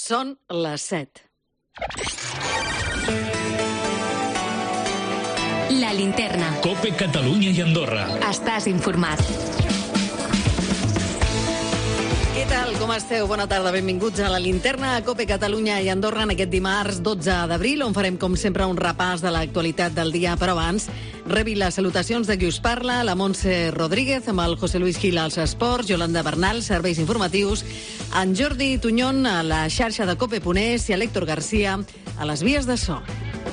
Són les 7. La linterna. COPE Catalunya i Andorra. Estàs informat. Què tal? Com esteu? Bona tarda, benvinguts a la linterna a COPE Catalunya i Andorra en aquest dimarts 12 d'abril, on farem, com sempre, un repàs de l'actualitat del dia. Però abans, rebi les salutacions de qui us parla, la Montse Rodríguez, amb el José Luis Gil als esports, Yolanda Bernal, serveis informatius, en Jordi Tuñón a la xarxa de COPE.es i a l'Héctor García a les vies de so.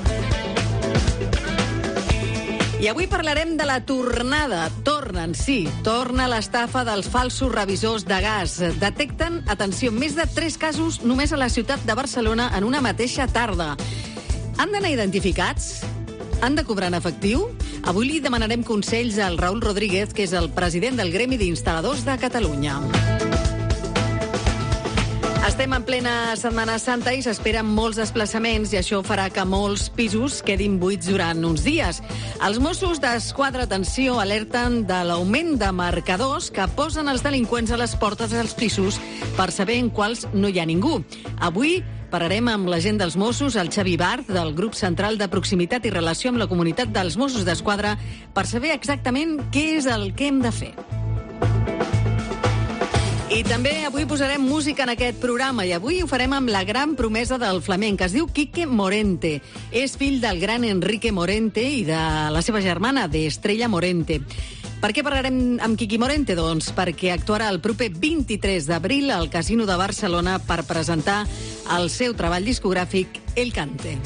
I avui parlarem de la tornada. Torna l'estafa dels falsos revisors de gas. Detecten, atenció, més de 3 casos només a la ciutat de Barcelona en una mateixa tarda. Han d'anar identificats? Han de cobrar en efectiu? Avui li demanarem consells al Raül Rodríguez, que és el president del Gremi d'Instal·ladors de Catalunya. Estem en plena Setmana Santa i s'esperen molts desplaçaments i això farà que molts pisos quedin buits durant uns dies. Els Mossos d'Esquadra, atenció, alerten de l'augment de marcadors que posen els delinqüents a les portes dels pisos per saber en quals no hi ha ningú. Avui parlarem amb l'agent dels Mossos, el Xavi Bart, del grup central de proximitat i relació amb la comunitat dels Mossos d'Esquadra, per saber exactament què és el que hem de fer. I també avui posarem música en aquest programa i avui ho farem amb la gran promesa del flamenc. Es diu Quique Morente. És fill del gran Enrique Morente i de la seva germana, d'Estrella Morente. Per què parlarem amb Quique Morente? Doncs perquè actuarà el proper 23 d'abril al Casino de Barcelona per presentar el seu treball discogràfic El Cante.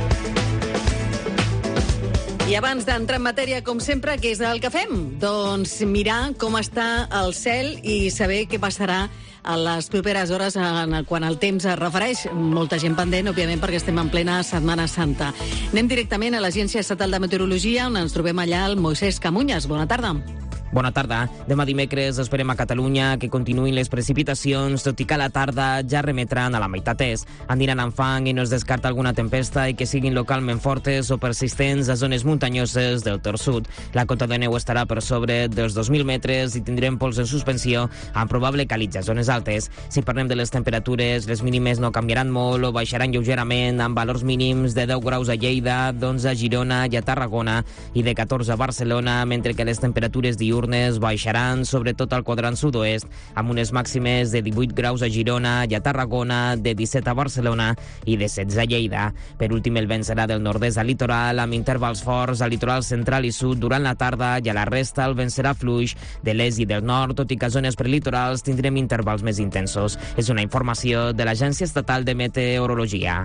I abans d'entrar en matèria, com sempre, què és el que fem? Doncs mirar com està el cel i saber què passarà a les properes hores quan el temps es refereix. Molta gent pendent, òbviament, perquè estem en plena Setmana Santa. Anem directament a l'Agència Estatal de Meteorologia, on ens trobem allà el Moisés Camuñas. Bona tarda. Bona tarda. Demà dimecres esperem a Catalunya que continuïn les precipitacions, tot i que a la tarda ja remetran a la meitat est. Aniran amb fang i no es descarta alguna tempesta i que siguin localment fortes o persistents a zones muntanyoses del Ter Sud. La cota de neu estarà per sobre dels 2.000 metres i tindrem pols en suspensió amb probable calitja a zones altes. Si parlem de les temperatures, les mínimes no canviaran molt o baixaran lleugerament amb valors mínims de 10 graus a Lleida, d'11 a Girona i a Tarragona i de 14 a Barcelona, mentre que les temperatures diürnes baixaran sobretot al quadrant sud-oest, amb unes màximes de 18 graus a Girona i a Tarragona, de 17 a Barcelona i de 16 a Lleida. Per últim, el vent serà del nord-est al litoral, amb intervals forts al litoral central i sud durant la tarda, i a la resta el vent serà fluix de l'est i del nord, tot i que a zones prelitorals tindrem intervals més intensos. És una informació de l'Agència Estatal de Meteorologia.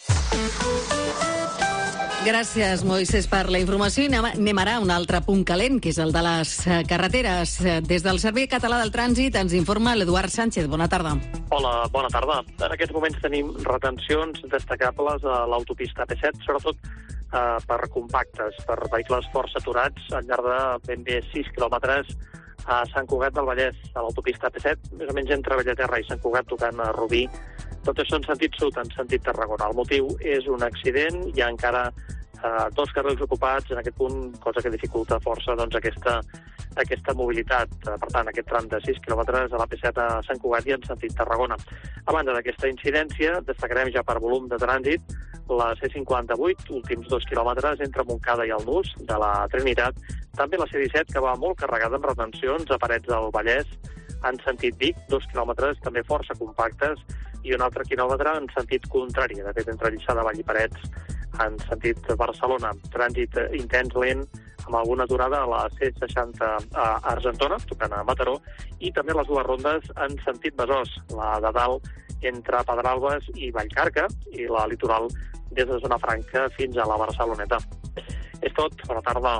Gràcies, Moisés, per la informació. I anem ara a un altre punt calent, que és el de les carreteres. Des del Servei Català del Trànsit ens informa l'Eduard Sánchez. Bona tarda. Hola, bona tarda. En aquests moments tenim retencions destacables a l'autopista AP7, sobretot per compactes, per vehicles força aturats al llarg de ben bé 6 quilòmetres a Sant Cugat del Vallès, a l'autopista AP7, més o menys entre Bellaterra i Sant Cugat, tocant a Rubí. Tot això en sentit sud, en sentit Tarragona. El motiu és un accident, hi ha encara 2 carrils ocupats en aquest punt, cosa que dificulta força doncs, aquesta mobilitat. Per tant, aquest tram de 6 quilòmetres a l'AP7 a Sant Cugat i en sentit Tarragona. A banda d'aquesta incidència, destacarem ja per volum de trànsit la C58, últims 2 quilòmetres entre Montcada i el Nus, de la Trinitat. També la C17, que va molt carregada amb retencions a Parets del Vallès, en sentit Vic, 2 quilòmetres també força compactes, i un altre quilòmetre en sentit contrari, de fet, entre Lliçà de Vall i Parets, en sentit Barcelona. Trànsit intens, lent, amb alguna aturada a la C60 a Argentona, tocant a Mataró, i també les 2 rondes en sentit Besòs, la de dalt entre Pedralbes i Vallcarca, i la litoral des de Zona Franca fins a la Barceloneta. És tot, bona tarda.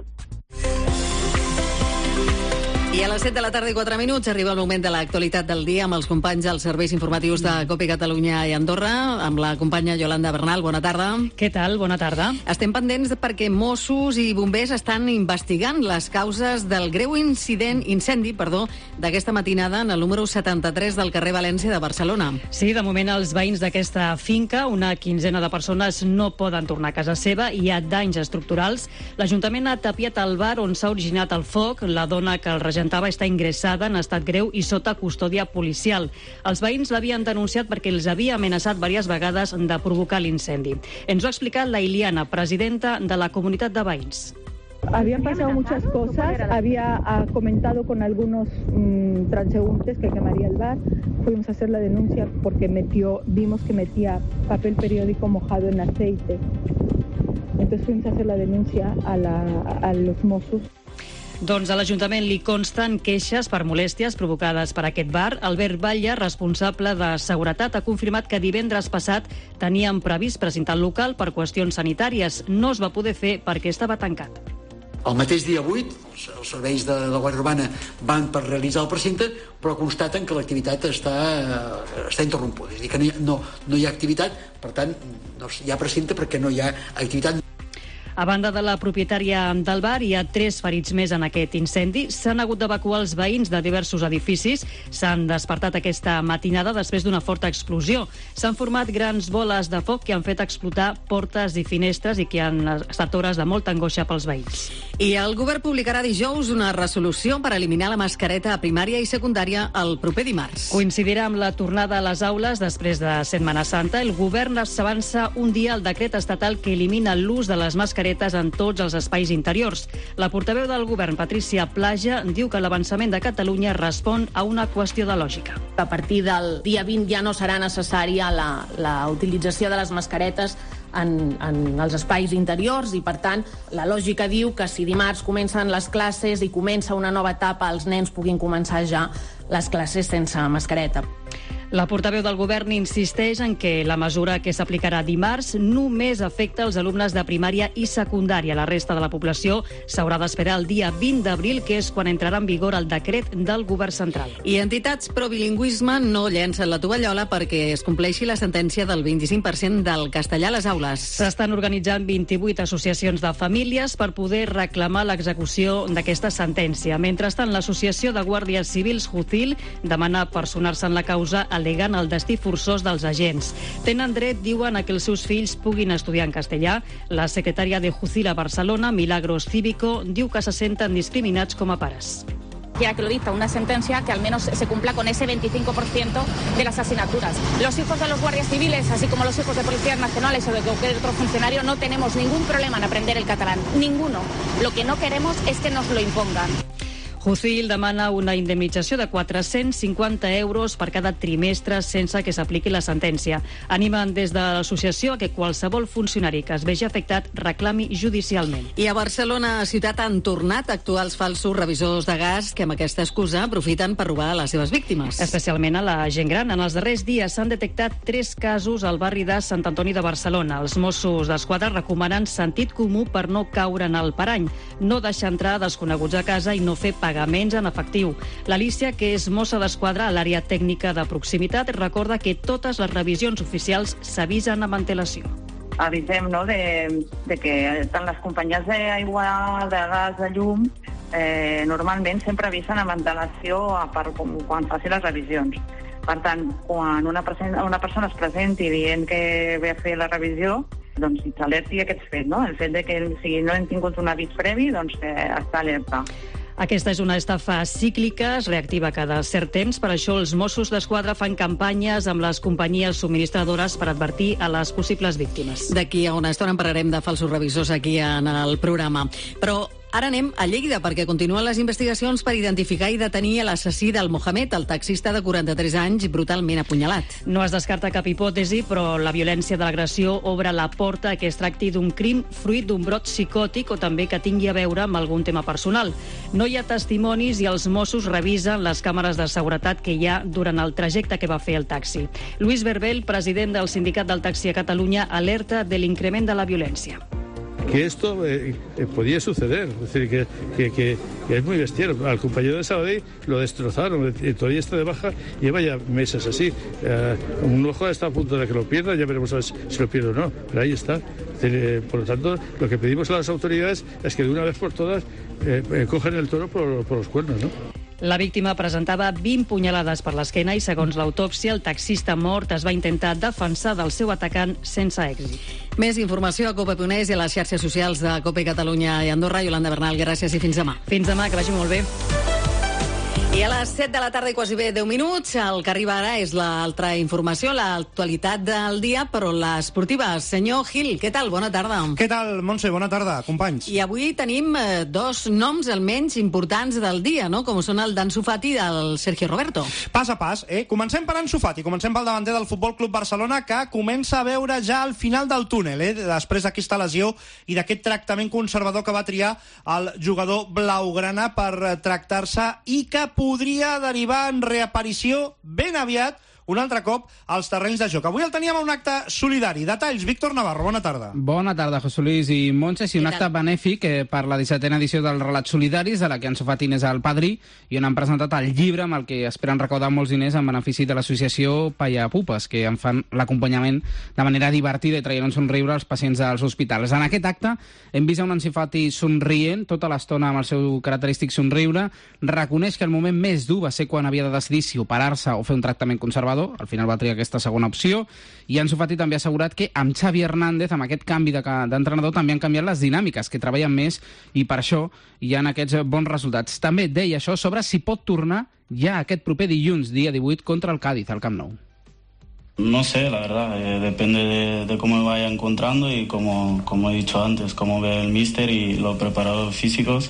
I a les 7 de la tarda i 4 minuts arriba el moment de l'actualitat del dia amb els companys dels serveis informatius de COPE Catalunya i Andorra, amb la companya Yolanda Bernal. Bona tarda. Què tal? Bona tarda. Estem pendents perquè Mossos i bombers estan investigant les causes del greu incendi d'aquesta matinada en el número 73 del carrer València de Barcelona. Sí, de moment els veïns d'aquesta finca, una quinzena de persones, no poden tornar a casa seva i hi ha danys estructurals. L'Ajuntament ha tapiat el bar on s'ha originat el foc. La dona que el regenta aparentava estar ingressada en estat greu i sota custòdia policial. Els veïns l'havien denunciat perquè els havia amenaçat diverses vegades de provocar l'incendi. Ens ho ha explicat la Iliana, presidenta de la comunitat de veïns. Habían pasado muchas cosas, había comentado con algunos transeúntes que quemaría el bar. Fuimos a hacer la denuncia porque vimos que metía papel periódico mojado en aceite. Entonces fuimos a hacer la denuncia a los Mossos. Doncs a l'Ajuntament li consten queixes per molèsties provocades per aquest bar. Albert Batlle, responsable de seguretat, ha confirmat que divendres passat tenien previst presentar el local per qüestions sanitàries. No es va poder fer perquè estava tancat. El mateix dia 8, els serveis de la Guàrdia Urbana van per realitzar el precinte, però constaten que l'activitat està interrompuda. És a dir, que no hi ha activitat, per tant, no hi ha precinte perquè no hi ha activitat. A banda de la propietària del bar, hi ha 3 ferits més en aquest incendi. S'han hagut d'evacuar els veïns de diversos edificis. S'han despertat aquesta matinada després d'una forta explosió. S'han format grans boles de foc que han fet explotar portes i finestres i que han estat hores de molta angoixa pels veïns. I el govern publicarà dijous una resolució per eliminar la mascareta a primària i secundària el proper dimarts. Coincidirà amb la tornada a les aules després de Setmana Santa. El govern s'avança un dia al decret estatal que elimina l'ús de les mascaretes en tots els espais interiors. La portaveu del govern, Patricia Plaja, diu que l'avançament de Catalunya respon a una qüestió de lògica. A partir del dia 20 ja no serà necessària la utilització de les mascaretes en els espais interiors i, per tant, la lògica diu que si dimarts comencen les classes i comença una nova etapa, els nens puguin començar ja les classes sense mascareta. La portaveu del govern insisteix en que la mesura que s'aplicarà dimarts només afecta els alumnes de primària i secundària. La resta de la població s'haurà d'esperar el dia 20 d'abril, que és quan entrarà en vigor el decret del govern central. I entitats pro-bilingüisme no llencen la tovallola perquè es compleixi la sentència del 25% del castellà a les aules. S'estan organitzant 28 associacions de famílies per poder reclamar l'execució d'aquesta sentència. Mentrestant, l'Associació de Guàrdies Civils Jucil demana personar-se en la causa alegant el destí forçós dels agents. Tenen dret, diuen, a que els seus fills puguin estudiar en castellà. La secretària de Jucil a Barcelona, Milagros Cívico, diu que se senten discriminats com a pares. Quiera que lo dicta una sentencia que al menos se cumpla con ese 25% de las asignaturas. Los hijos de los guardias civiles, así como los hijos de policías nacionales o de cualquier otro funcionario, no tenemos ningún problema en aprender el catalán. Ninguno. Lo que no queremos es que nos lo impongan. Jucil demana una indemnització de 450 euros per cada trimestre sense que s'apliqui la sentència. Animen des de l'associació a que qualsevol funcionari que es vegi afectat reclami judicialment. I a Barcelona ciutat han tornat a actuar els falsos revisors de gas que amb aquesta excusa aprofiten per robar a les seves víctimes. Especialment a la gent gran. En els darrers dies s'han detectat 3 casos al barri de Sant Antoni de Barcelona. Els Mossos d'Esquadra recomanen sentit comú per no caure en el parany, no deixar entrar desconeguts a casa i no fer pagaments en efectiu. L'Alícia, que és mossa d'esquadra a l'àrea tècnica de proximitat, recorda que totes les revisions oficials s'avisen amb antelació. Avisem, no?, de que tant les companyies d'aigua, de gas, de llum, normalment sempre avisen amb antelació quan faci les revisions. Per tant, quan una persona es presenti dient que ve a fer la revisió, doncs s'alerti aquest fet, no? El fet de que si no hem tingut un avís previ, doncs està alerta. Aquesta és una estafa cíclica, es reactiva cada cert temps. Per això els Mossos d'Esquadra fan campanyes amb les companyies subministradores per advertir a les possibles víctimes. D'aquí a una estona en parlarem de falsos revisors aquí en el programa. Però ara anem a Lleida, perquè continuen les investigacions per identificar i detenir l'assassí del Mohamed, el taxista de 43 anys, brutalment apunyalat. No es descarta cap hipòtesi, però la violència de l'agressió obre la porta a que es tracti d'un crim fruit d'un brot psicòtic o també que tingui a veure amb algun tema personal. No hi ha testimonis i els Mossos revisen les càmeres de seguretat que hi ha durant el trajecte que va fer el taxi. Luis Berbel, president del Sindicat del Taxi a Catalunya, alerta de l'increment de la violència. Que esto podía suceder, es decir, que es muy bestial. Al compañero de Sabadell lo destrozaron, todavía está de baja, lleva ya meses así. Un ojo está a punto de que lo pierda, ya veremos a ver si lo pierde o no, pero ahí está. Por lo tanto, lo que pedimos a las autoridades es que de una vez por todas cogen el toro por los cuernos, ¿no? La víctima presentava 20 punyalades per l'esquena i, segons l'autòpsia, el taxista mort es va intentar defensar del seu atacant sense èxit. Més informació a Cope.es i a les xarxes socials de Cope Catalunya i Andorra. Yolanda Bernal, gràcies i fins demà. Fins demà, que vagi molt bé. I a les 7 de la tarda i quasi bé 10 minuts, el que arriba ara és l'altra informació, l'actualitat del dia, però l'esportiva. Senyor Gil, què tal? Bona tarda. Què tal, Montse? Bona tarda, companys. I avui tenim dos noms almenys importants del dia, no? Com són el d'Ansu Fati i del Sergio Roberto. Pas a pas, Comencem per Ansu Fati, comencem pel davanter del Futbol Club Barcelona, que comença a veure ja el final del túnel, després d'aquesta lesió i d'aquest tractament conservador que va triar el jugador blaugrana per tractar-se i que podria derivar en reaparició ben aviat un altre cop als terrenys de joc. Avui el teníem a un acte solidari. Detalls, Víctor Navarro, bona tarda. Bona tarda, José Luis i Montse. Sí, un acte benèfic per la 17a edició dels Relats Solidaris, de la que Ansu Fati és el padrí, i on han presentat el llibre amb el que esperen recaudar molts diners en benefici de l'associació Pallapupes, que en fan l'acompanyament de manera divertida i traient un somriure als pacients dels hospitals. En aquest acte hem vist un Ansu Fati somrient tota l'estona amb el seu característic somriure. Reconeix que el moment més dur va ser quan havia de decidir si operar-se o fer un tractament conservador. Al final va triar aquesta segona opció, i Ansu Fati també ha assegurat que amb Xavi Hernández, amb aquest canvi d'entrenador, també han canviat les dinàmiques, que treballen més, i per això hi ha aquests bons resultats. També deia això sobre si pot tornar ja aquest proper dilluns, dia 18, contra el Cádiz, al Camp Nou. No sé, la verdad, depende de cómo me vaya encontrando y como he dicho antes, cómo ve el míster y los preparadores físicos.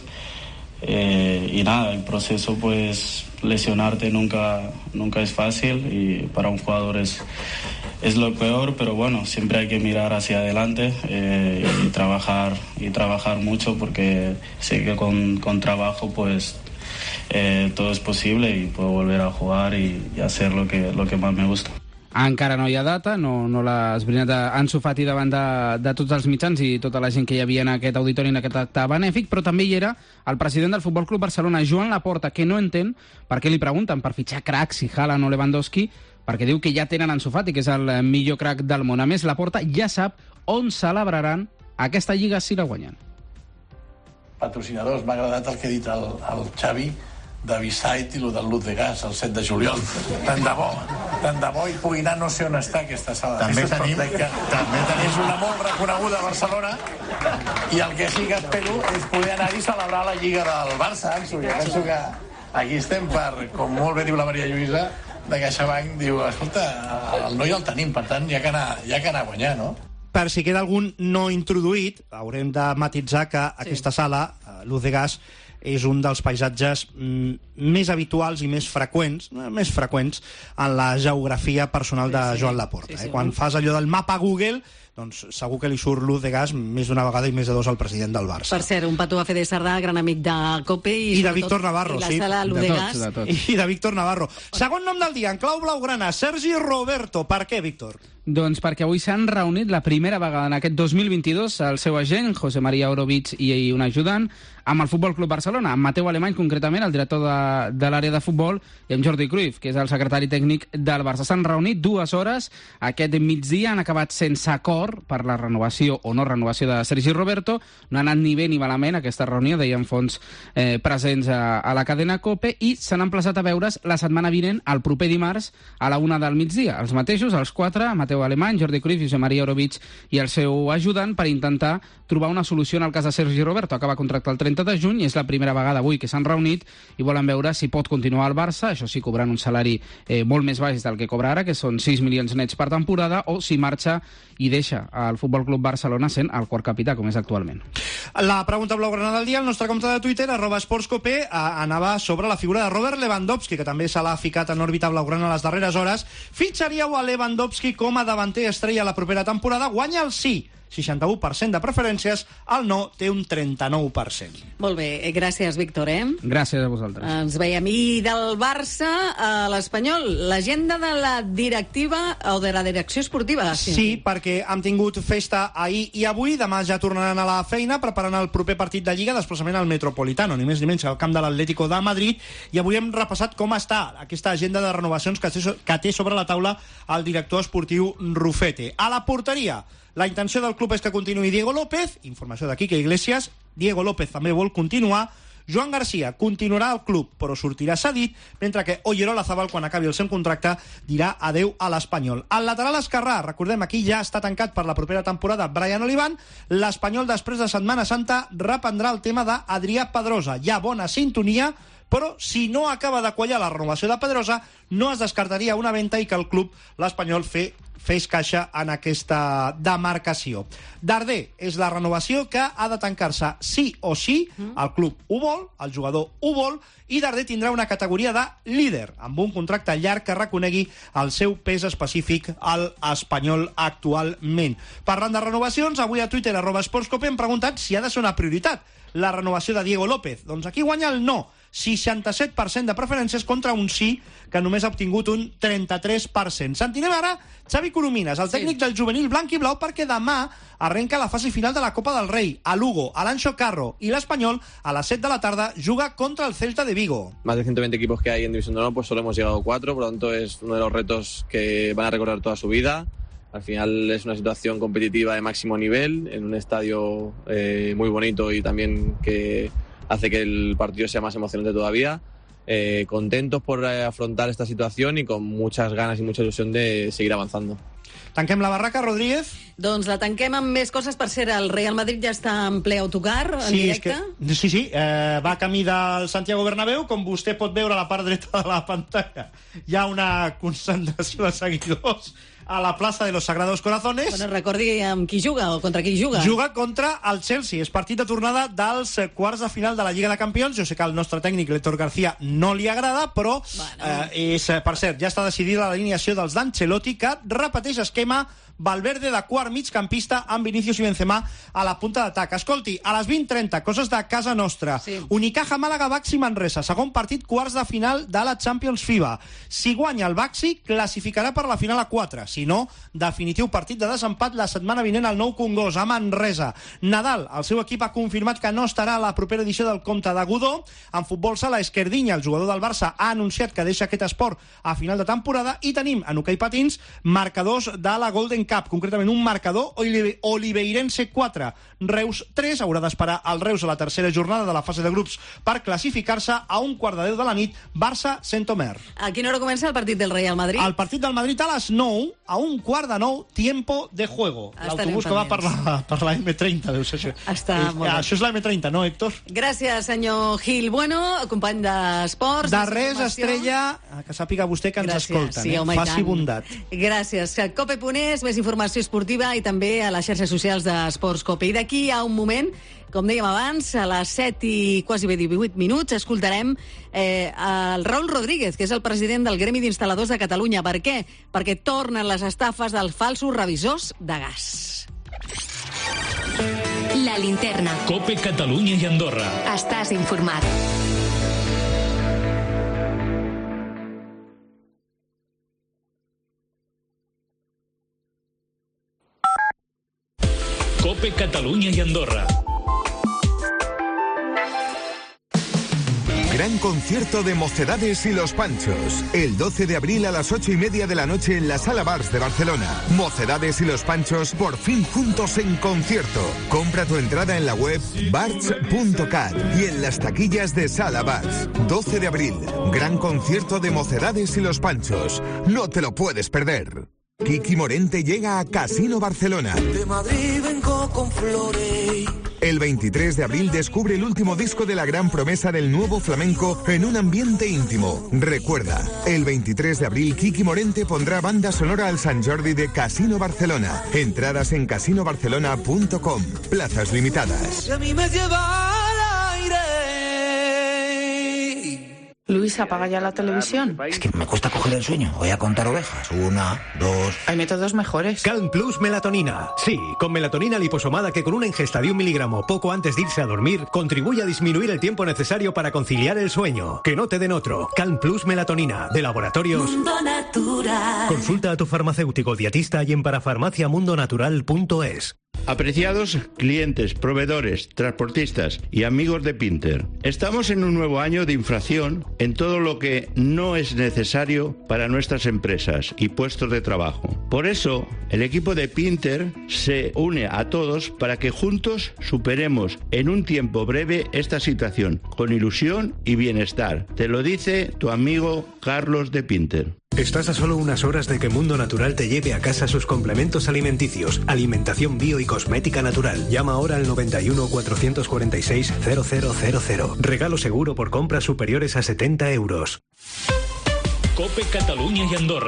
Y nada, el proceso, pues lesionarte nunca es fácil, y para un jugador es lo peor, pero bueno, siempre hay que mirar hacia adelante y trabajar mucho, porque sé que con trabajo pues todo es posible y puedo volver a jugar y hacer lo que más me gusta. Encara no hi ha data, no l'ha esbrinat Ansu Fati davant de tots els mitjans i tota la gent que hi havia en aquest auditori, en aquest acte benèfic, però també hi era el president del Futbol Club Barcelona, Joan Laporta, que no entén per què li pregunten per fitxar cracs, si Haaland o Lewandowski, perquè diu que ja tenen Ansu Fati, que és el millor crac del món. A més, Laporta ja sap on celebraran aquesta lliga si la guanyen. Patrocinadors, m'ha agradat el que ha dit el Xavi, de Visait i el del Luz de Gas, el 7 de juliol. Tant de bo hi pugui anar, no sé on està aquesta sala. També tenim una molt reconeguda a Barcelona, i el que sí que espero és poder anar-hi a celebrar la Lliga del Barça, Ansu. Jo penso que aquí estem per, com molt bé diu la Maria Lluïsa, de CaixaBank, diu, escolta, el noi el tenim, per tant, hi ha que anar a guanyar, no? Per si queda algun no introduït, haurem de matitzar que aquesta sala, Luz de Gas, és un dels paisatges més habituals i més freqüents en la geografia personal de Joan Laporta. Quan fas allò del mapa Google, doncs segur que li surt Luz de Gas més d'una vegada i més de dos al president del Barça. Per cert, un petó a Fede Sardà, gran amic de COPE i de Víctor Navarro, sí. I de Víctor Navarro. Segon nom del dia, en clau blaugrana, Sergi Roberto. Per què, Víctor? Doncs perquè avui s'han reunit la primera vegada en aquest 2022 el seu agent, José María Orovich, i un ajudant, amb el Futbol Club Barcelona, amb Mateu Alemany, concretament, el director de l'àrea de futbol, i amb Jordi Cruyff, que és el secretari tècnic del Barça. S'han reunit 2 hores aquest migdia, han acabat sense acord per la renovació o no renovació de Sergi Roberto. No ha anat ni bé ni malament aquesta reunió, deien fonts presents a la cadena COPE, i s'han emplaçat a veure's la setmana vinent, el proper dimarts, a la 1 del migdia. Els mateixos, els 4, Mateu Alemany, Jordi Cruyff, José María Orovich i el seu ajudant, per intentar trobar una solució en el cas de Sergi Roberto. Acaba contracte el 30 de juny, és la primera vegada avui que s'han reunit i volen veure si pot continuar al Barça, això sí, cobrant un salari molt més baix del que cobra ara, que són 6 milions nets per temporada, o si marxa i deixa el Futbol Club Barcelona sent el quart capità, com és actualment. La pregunta blaugrana del dia, el nostre compte de Twitter, @esportscope, anava sobre la figura de Robert Lewandowski, que també se l'ha ficat en òrbita blaugrana a les darreres hores. Fitxaríeu a Lewandowski com a davanter estrella la propera temporada? Guanya el sí, 61% de preferències, el no té un 39%. Molt bé, gràcies, Víctor. Gràcies a vosaltres. Ens veiem. I del Barça a l'Espanyol, l'agenda de la directiva o de la direcció esportiva. Sí, perquè han tingut festa ahir i avui, demà ja tornaran a la feina preparant el proper partit de Lliga, desplaçament al Metropolitano, ni més ni menys al camp de l'Atlético de Madrid, i avui hem repassat com està aquesta agenda de renovacions que té sobre la taula el director esportiu Rufete. A la porteria, la intenció del club és que continuï Diego López, informació de Quique Iglesias. Diego López també vol continuar. Joan García continuarà al club, però sortirà cedit, mentre que Oyer Olazábal, quan acabi el seu contracte, dirà adeu a l'Espanyol. El lateral esquerrà, recordem, aquí ja està tancat per la propera temporada Brian Olivan. L'Espanyol, després de Setmana Santa, reprendrà el tema d'Adrià Pedrosa. Hi ha bona sintonia, però si no acaba de quallar la renovació de Pedrosa, no es descartaria una venda i que el club, l'Espanyol, fes caixa en aquesta demarcació. Darder és la renovació que ha de tancar-se sí o sí, el club ho vol, el jugador ho vol, i Darder tindrà una categoria de líder, amb un contracte llarg que reconegui el seu pes específic al Espanyol actualment. Parlant de renovacions, avui a Twitter, @sportscope, hem preguntat si ha de ser una prioritat la renovació de Diego López. Doncs aquí guanya el no, 67% de preferències contra un sí, que només ha obtingut un 33%. Sentinem ara Xavi Coromines, el tècnic del juvenil blanc i blau, perquè demà arrenca la fase final de la Copa del Rei. A Lugo, Alanxo Carro i l'Espanyol, a les 7 de la tarda, juga contra el Celta de Vigo. Más de 120 equipos que hay en División de Honor, pues solo hemos llegado 4, por lo tanto es uno de los retos que van a recordar toda su vida. Al final es una situación competitiva de máximo nivel, en un estadio muy bonito y también que hace que el partido sea más emocionante todavía. Contentos por afrontar esta situación y con muchas ganas y mucha ilusión de seguir avanzando. Tanquem la barraca, Rodríguez? Doncs la tanquem amb més coses. Per ser, el Real Madrid ja està en ple autocar, en directe. Sí, va camí del Santiago Bernabéu. Com vostè pot veure a la part dreta de la pantalla, hi ha una concentració de seguidors a la plaça de los Sagrados Corazones. Bueno, recordi amb qui juga o contra qui juga. Juga contra el Chelsea. És partit de tornada dels quarts de final de la Lliga de Campions. Jo sé que al nostre tècnic, l'Héctor García, no li agrada, però per cert, ja està decidida l'alineació dels d'Ancelotti, que repeteix esquema Valverde de quart migcampista amb Vinícius i Benzema a la punta d'atac. Escolti, a les 20:30, coses de casa nostra. Unicaja Màlaga, Baxi Manresa, segon partit, quarts de final de la Champions FIBA. Si guanya el Baxi, classificarà per la final a 4. Si no, definitiu partit de desempat la setmana vinent al Nou Congost, a Manresa. Nadal, el seu equip ha confirmat que no estarà a la propera edició del Comte de Godó. En futbol sala, Esquerdinya, el jugador del Barça, ha anunciat que deixa aquest esport a final de temporada. I tenim, en hoquei patins, marcadors de la Golden Cup, concretament un marcador Oliveirense 4, Reus 3. Haurà d'esperar el Reus a la tercera jornada de la fase de grups per classificar-se. A 1:15 de la nit, Barça-Saint-Omer. A quina hora comença el partit del Real Madrid? El partit del Madrid a les 9, a 1:15, tiempo de juego. L'autobús que va per la M30, deu ser això. Això és la M30, no, Héctor? Gràcies, senyor Gil Bueno, company d'esports. De res, Estrella, que sàpiga vostè que ens escolten. Faci bondat. Gràcies. Cope.es, més informació esportiva i també a les xarxes socials d'Esports Cope. I d'aquí a un moment, com dèiem abans, a les 7 i quasi 18 minuts, escoltarem el Raúl Rodríguez, que és el president del Gremi d'Instal·ladors de Catalunya. Per què? Perquè tornen les estafes dels falsos revisors de gas. La linterna. Cope Catalunya i Andorra. Estàs informat. Cope Catalunya y Andorra. Gran concierto de Mocedades y Los Panchos. El 12 de abril a las 8:30 de la noche en la Sala Bars de Barcelona. Mocedades y Los Panchos por fin juntos en concierto. Compra tu entrada en la web bars.cat y en las taquillas de Sala Bars. 12 de abril. Gran concierto de Mocedades y Los Panchos. No te lo puedes perder. Kiki Morente llega a Casino Barcelona. De Madrid vengo con flores. El 23 de abril descubre el último disco de la gran promesa del nuevo flamenco en un ambiente íntimo. Recuerda, el 23 de abril Kiki Morente pondrá banda sonora al Sant Jordi de Casino Barcelona. Entradas en casinobarcelona.com. Plazas limitadas. Y a mí me lleva al aire. Luis, apaga ya la televisión. Es que me cuesta coger el sueño. Voy a contar ovejas. 1, 2... Hay métodos mejores. Calm Plus Melatonina. Sí, con melatonina liposomada que con una ingesta de 1 miligramo poco antes de irse a dormir contribuye a disminuir el tiempo necesario para conciliar el sueño. Que no te den otro. Calm Plus Melatonina, de Laboratorios Mundo Natural. Consulta a tu farmacéutico dietista y en parafarmaciamundonatural.es. Apreciados clientes, proveedores, transportistas y amigos de Pinter, estamos en un nuevo año de inflación en todo lo que no es necesario para nuestras empresas y puestos de trabajo. Por eso, el equipo de Pinter se une a todos para que juntos superemos en un tiempo breve esta situación, con ilusión y bienestar. Te lo dice tu amigo Carlos de Pinter. Estás a solo unas horas de que Mundo Natural te lleve a casa sus complementos alimenticios, alimentación bio y cosmética natural. Llama ahora al 91 446 0000. Regalo seguro por compras superiores a 70 euros. COPE Catalunya i Andorra.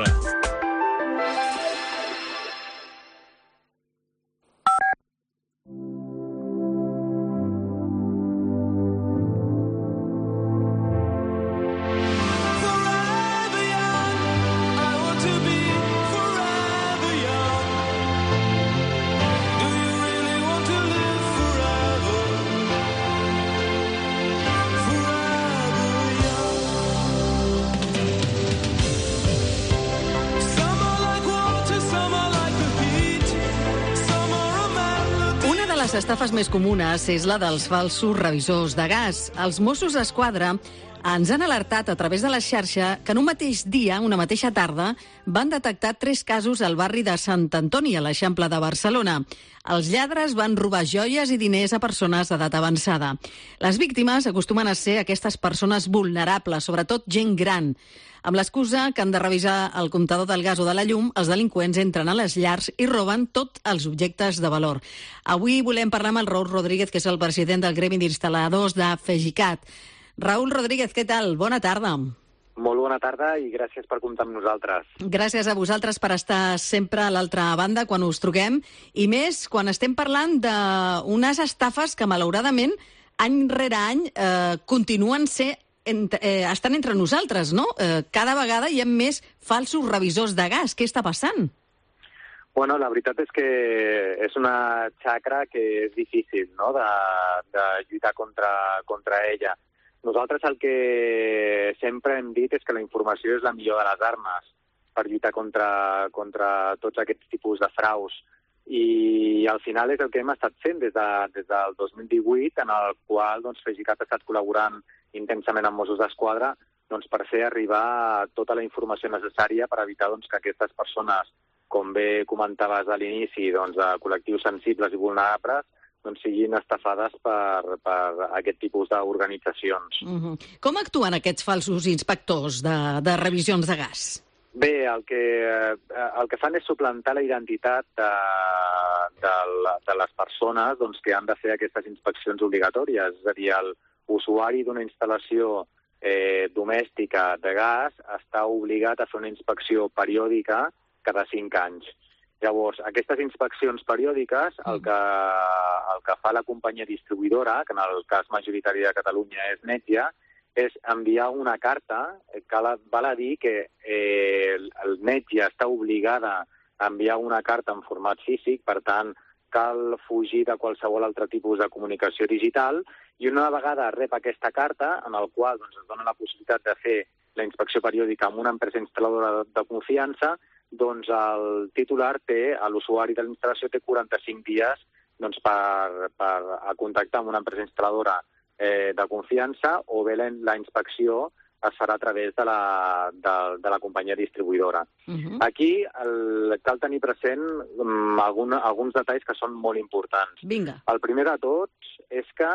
Les estafes més comunes és la dels falsos revisors de gas. Els Mossos d'Esquadra ens han alertat a través de la xarxa que en un mateix dia, una mateixa tarda, van detectar 3 casos al barri de Sant Antoni, a l'Eixample de Barcelona. Els lladres van robar joies i diners a persones d'edat avançada. Les víctimes acostumen a ser aquestes persones vulnerables, sobretot gent gran. Amb l'excusa que han de revisar el comptador del gas o de la llum, els delinqüents entren a les llars i roben tots els objectes de valor. Avui volem parlar amb el Raúl Rodríguez, que és el president del Gremi d'Instal·ladors de FEGICAT. Raúl Rodríguez, què tal? Bona tarda. Molt bona tarda i gràcies per comptar amb nosaltres. Gràcies a vosaltres per estar sempre a l'altra banda quan us truquem, i més quan estem parlant d'unes estafes que, malauradament, any rere any continuen estan entre nosaltres, no? Cada vegada hi ha més falsos revisors de gas. Què està passant? Bueno, la veritat és que és una xacra que és difícil, no?, de lluitar contra ella. Nosaltres el que sempre hem dit és que la informació és la millor de les armes per lluitar contra tots aquests tipus de fraus. I al final és el que hem estat fent des del 2018, en el qual FEGICAT ha estat col·laborant intensament amb Mossos d'Esquadra per fer arribar tota la informació necessària per evitar que aquestes persones, com bé comentaves a l'inici, de col·lectius sensibles i vulnerables, siguin estafades per aquest tipus d'organitzacions. Com actuen aquests falsos inspectors de revisions de gas? Bé, el que fan és suplantar la identitat de les persones que han de fer aquestes inspeccions obligatòries. És a dir, l'usuari d'una instal·lació domèstica de gas està obligat a fer una inspecció periòdica cada 5 anys. Llavors, aquestes inspeccions periòdiques, el que fa la companyia distribuïdora, que en el cas majoritari de Catalunya és Netja, és enviar una carta, val a dir que el Netja està obligada a enviar una carta en format físic, per tant, cal fugir de qualsevol altre tipus de comunicació digital, i una vegada rep aquesta carta, en el qual es dona la possibilitat de fer la inspecció periòdica amb una empresa instal·ladora de confiança, el titular l'usuari de la instal·lació té 45 dies per contactar amb una empresa instal·ladora de confiança, o bé la inspecció es farà a través de la companyia distribuïdora. Aquí cal tenir present alguns detalls que són molt importants. Vinga. El primer de tots és que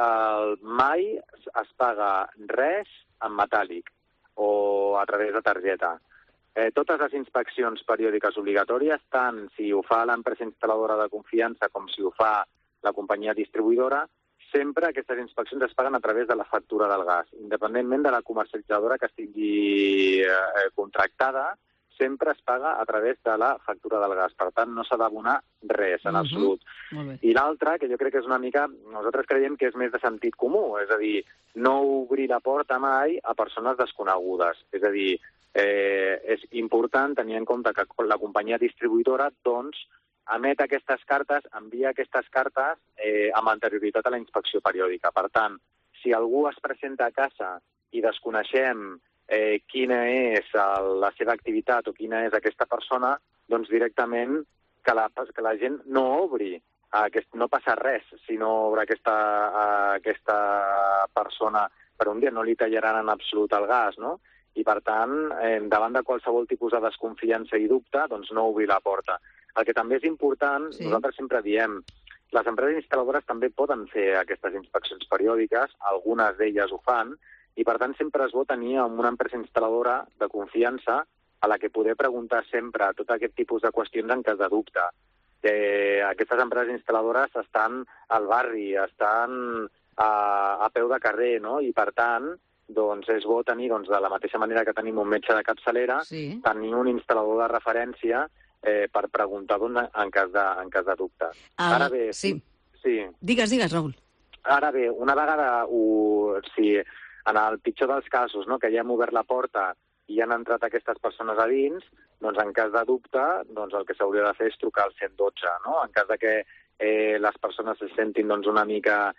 mai es paga res en metàl·lic o a través de targeta. Totes les inspeccions periòdiques obligatòries, tant si ho fa l'empresa instal·ladora de confiança com si ho fa la companyia distribuïdora, sempre aquestes inspeccions es paguen a través de la factura del gas. Independentment de la comercialitzadora que estigui contractada, sempre es paga a través de la factura del gas. Per tant, no s'ha d'abonar res, en absolut. I l'altre, que jo crec que és una mica... Nosaltres creiem que és més de sentit comú, és a dir, no obrir la porta mai a persones desconegudes. És a dir, és important tenir en compte que la companyia distribuïdora, emet aquestes cartes, envia aquestes cartes amb anterioritat a la inspecció periòdica. Per tant, si algú es presenta a casa i desconeixem quina és la seva activitat o quina és aquesta persona, doncs directament que la gent no obri, no passa res si no obre aquesta persona per un dia, no li tallaran en absolut el gas, no? I per tant, davant de qualsevol tipus de desconfiança i dubte, doncs no obrir la porta. El que també és important, nosaltres sempre diem, les empreses instal·ladores també poden fer aquestes inspeccions periòdiques, algunes d'elles ho fan, i per tant sempre és bo tenir una empresa instal·ladora de confiança a la que poder preguntar sempre tot aquest tipus de qüestions en cas de dubte. Aquestes empreses instal·ladores estan al barri, estan a peu de carrer, no? I per tant, doncs és bo tenir, de la mateixa manera que tenim un metge de capçalera, tenir un instal·lador de referència per preguntar en cas de dubte. Ara bé, sí. Digues, Raül. Ara bé, una vegada, en el pitjor dels casos, no, que ja hem obert la porta i han entrat aquestes persones a dins, doncs en cas de dubte, doncs el que s'hauria de fer és trucar al 112, no? En cas de que les persones se sentin una mica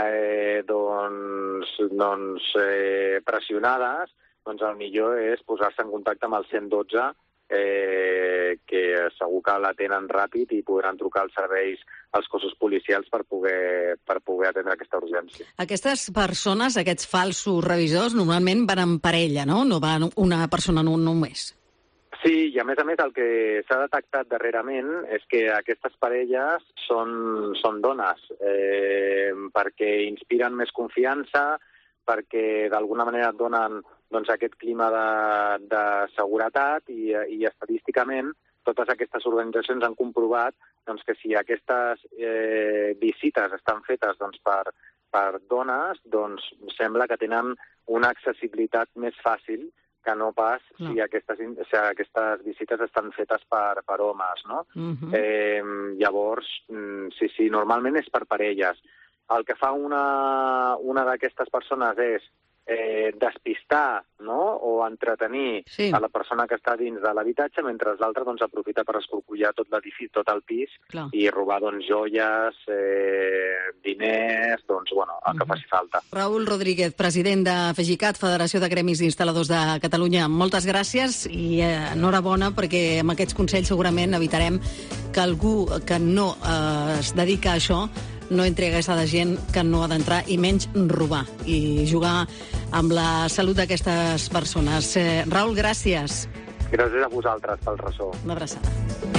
pressionades, doncs el millor és posar-se en contacte amb el 112, que segur que l'atenen ràpid i podran trucar als serveis, als cossos policials per poder atendre aquesta urgència. Aquestes persones, aquests falsos revisors, normalment van en parella, no? No va una persona només. Sí, i a més el que s'ha detectat darrerament és que aquestes parelles són dones, perquè inspiren més confiança, perquè d'alguna manera et donen aquest clima de seguretat i estadísticament totes aquestes organitzacions han comprovat que si aquestes visites estan fetes per dones, doncs sembla que tenen una accessibilitat més fàcil que no pas si aquestes visites estan fetes per homes, no? Llavors, sí, normalment és per parelles. El que fa una d'aquestes persones és despistar, no?, o entretenir a la persona que està dins de l'habitatge, mentre l'altre aprofita per escorcollar tot l'edifici, tot el pis, i robar joies, diners, el que faci falta. Raül Rodríguez, president de FEGICAT, Federació de Gremis d'Instal·ladors de Catalunya. Moltes gràcies i enhorabona, perquè amb aquests consells segurament evitarem que algú que no es dedica a això no entri a aquesta gent que no ha d'entrar, i menys robar i jugar amb la salut d'aquestes persones. Raül, gràcies. Gràcies a vosaltres pel ressò. Una abraçada.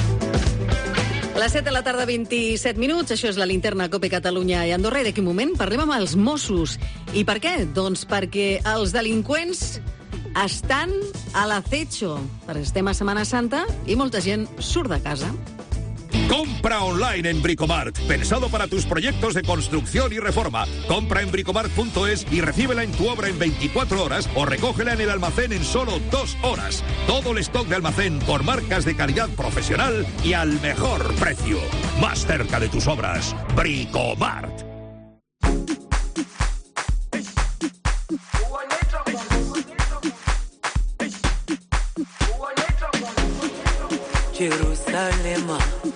A les 7 de la tarda, 27 minuts. Això és la linterna COPE Catalunya i Andorra. I d'aquí un moment parlem amb els Mossos. I per què? Doncs perquè els delinqüents estan a l'acecho. Perquè estem a Setmana Santa i molta gent surt de casa. Compra online en Bricomart, pensado para tus proyectos de construcción y reforma. Compra en bricomart.es y recíbela en tu obra en 24 horas o recógela en el almacén en solo 2 horas. Todo el stock de almacén por marcas de calidad profesional y al mejor precio. Más cerca de tus obras. Bricomart. Jerusalem.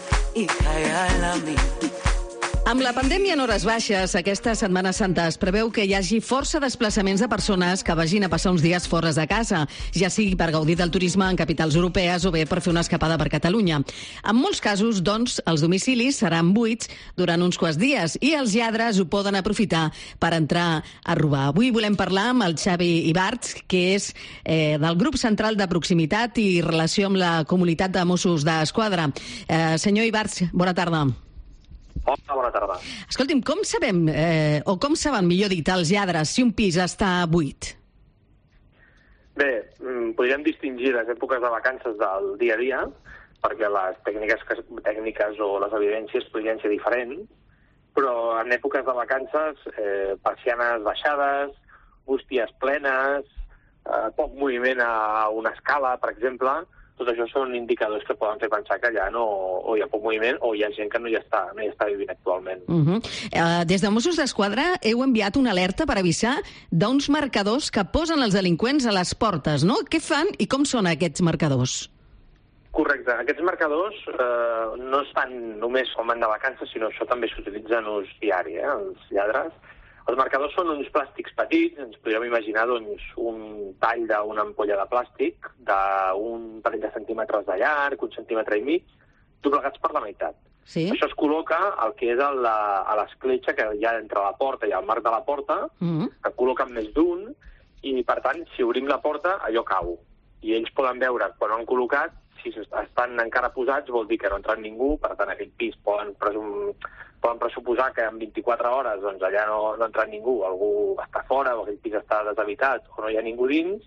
Amb la pandèmia en hores baixes, aquesta Setmana Santa es preveu que hi hagi força desplaçaments de persones que vagin a passar uns dies fora de casa, ja sigui per gaudir del turisme en capitals europees o bé per fer una escapada per Catalunya. En molts casos, doncs, els domicilis seran buits durant uns quants dies i els lladres ho poden aprofitar per entrar a robar. Avui volem parlar amb el Xavi Ibarz, que és del grup central de proximitat i relació amb la comunitat de Mossos d'Esquadra. Senyor Ibarz, bona tarda. Hola, bona tarda. Escolti'm, com sabem, o com saben, millor dit, els lladres si un pis està buit? Bé, podríem distingir les èpoques de vacances del dia a dia, perquè les tècniques o les evidències podrien ser diferents, però en èpoques de vacances, persianes baixades, bústies plenes, poc moviment a una escala, per exemple. Tot això són indicadors que poden fer pensar que allà o hi ha poc moviment o hi ha gent que no hi està vivint actualment. Des de Mossos d'Esquadra heu enviat una alerta per avisar d'uns marcadors que posen els delinqüents a les portes, no? Què fan i com són aquests marcadors? Correcte. Aquests marcadors no estan només com en de vacances, sinó això també s'utilitza en ús diari, els lladres. Els marcadors són uns plàstics petits, ens podríem imaginar un tall d'una ampolla de plàstic d'un parell de centímetres de llarg, 1,5 centímetres, doblegats per la meitat. Sí. Això es col·loca al que és a l'escletxa que hi ha entre la porta i el marc de la porta, que col·loquen més d'un, i per tant, si obrim la porta, allò cau. I ells poden veure quan ho han col·locat, si estan encara posats vol dir que no ha entrat ningú, per tant, aquell pis poden pressuposar que en 24 hores doncs, allà no ha entrat ningú, algú està fora o aquell pis està deshabitat o no hi ha ningú dins,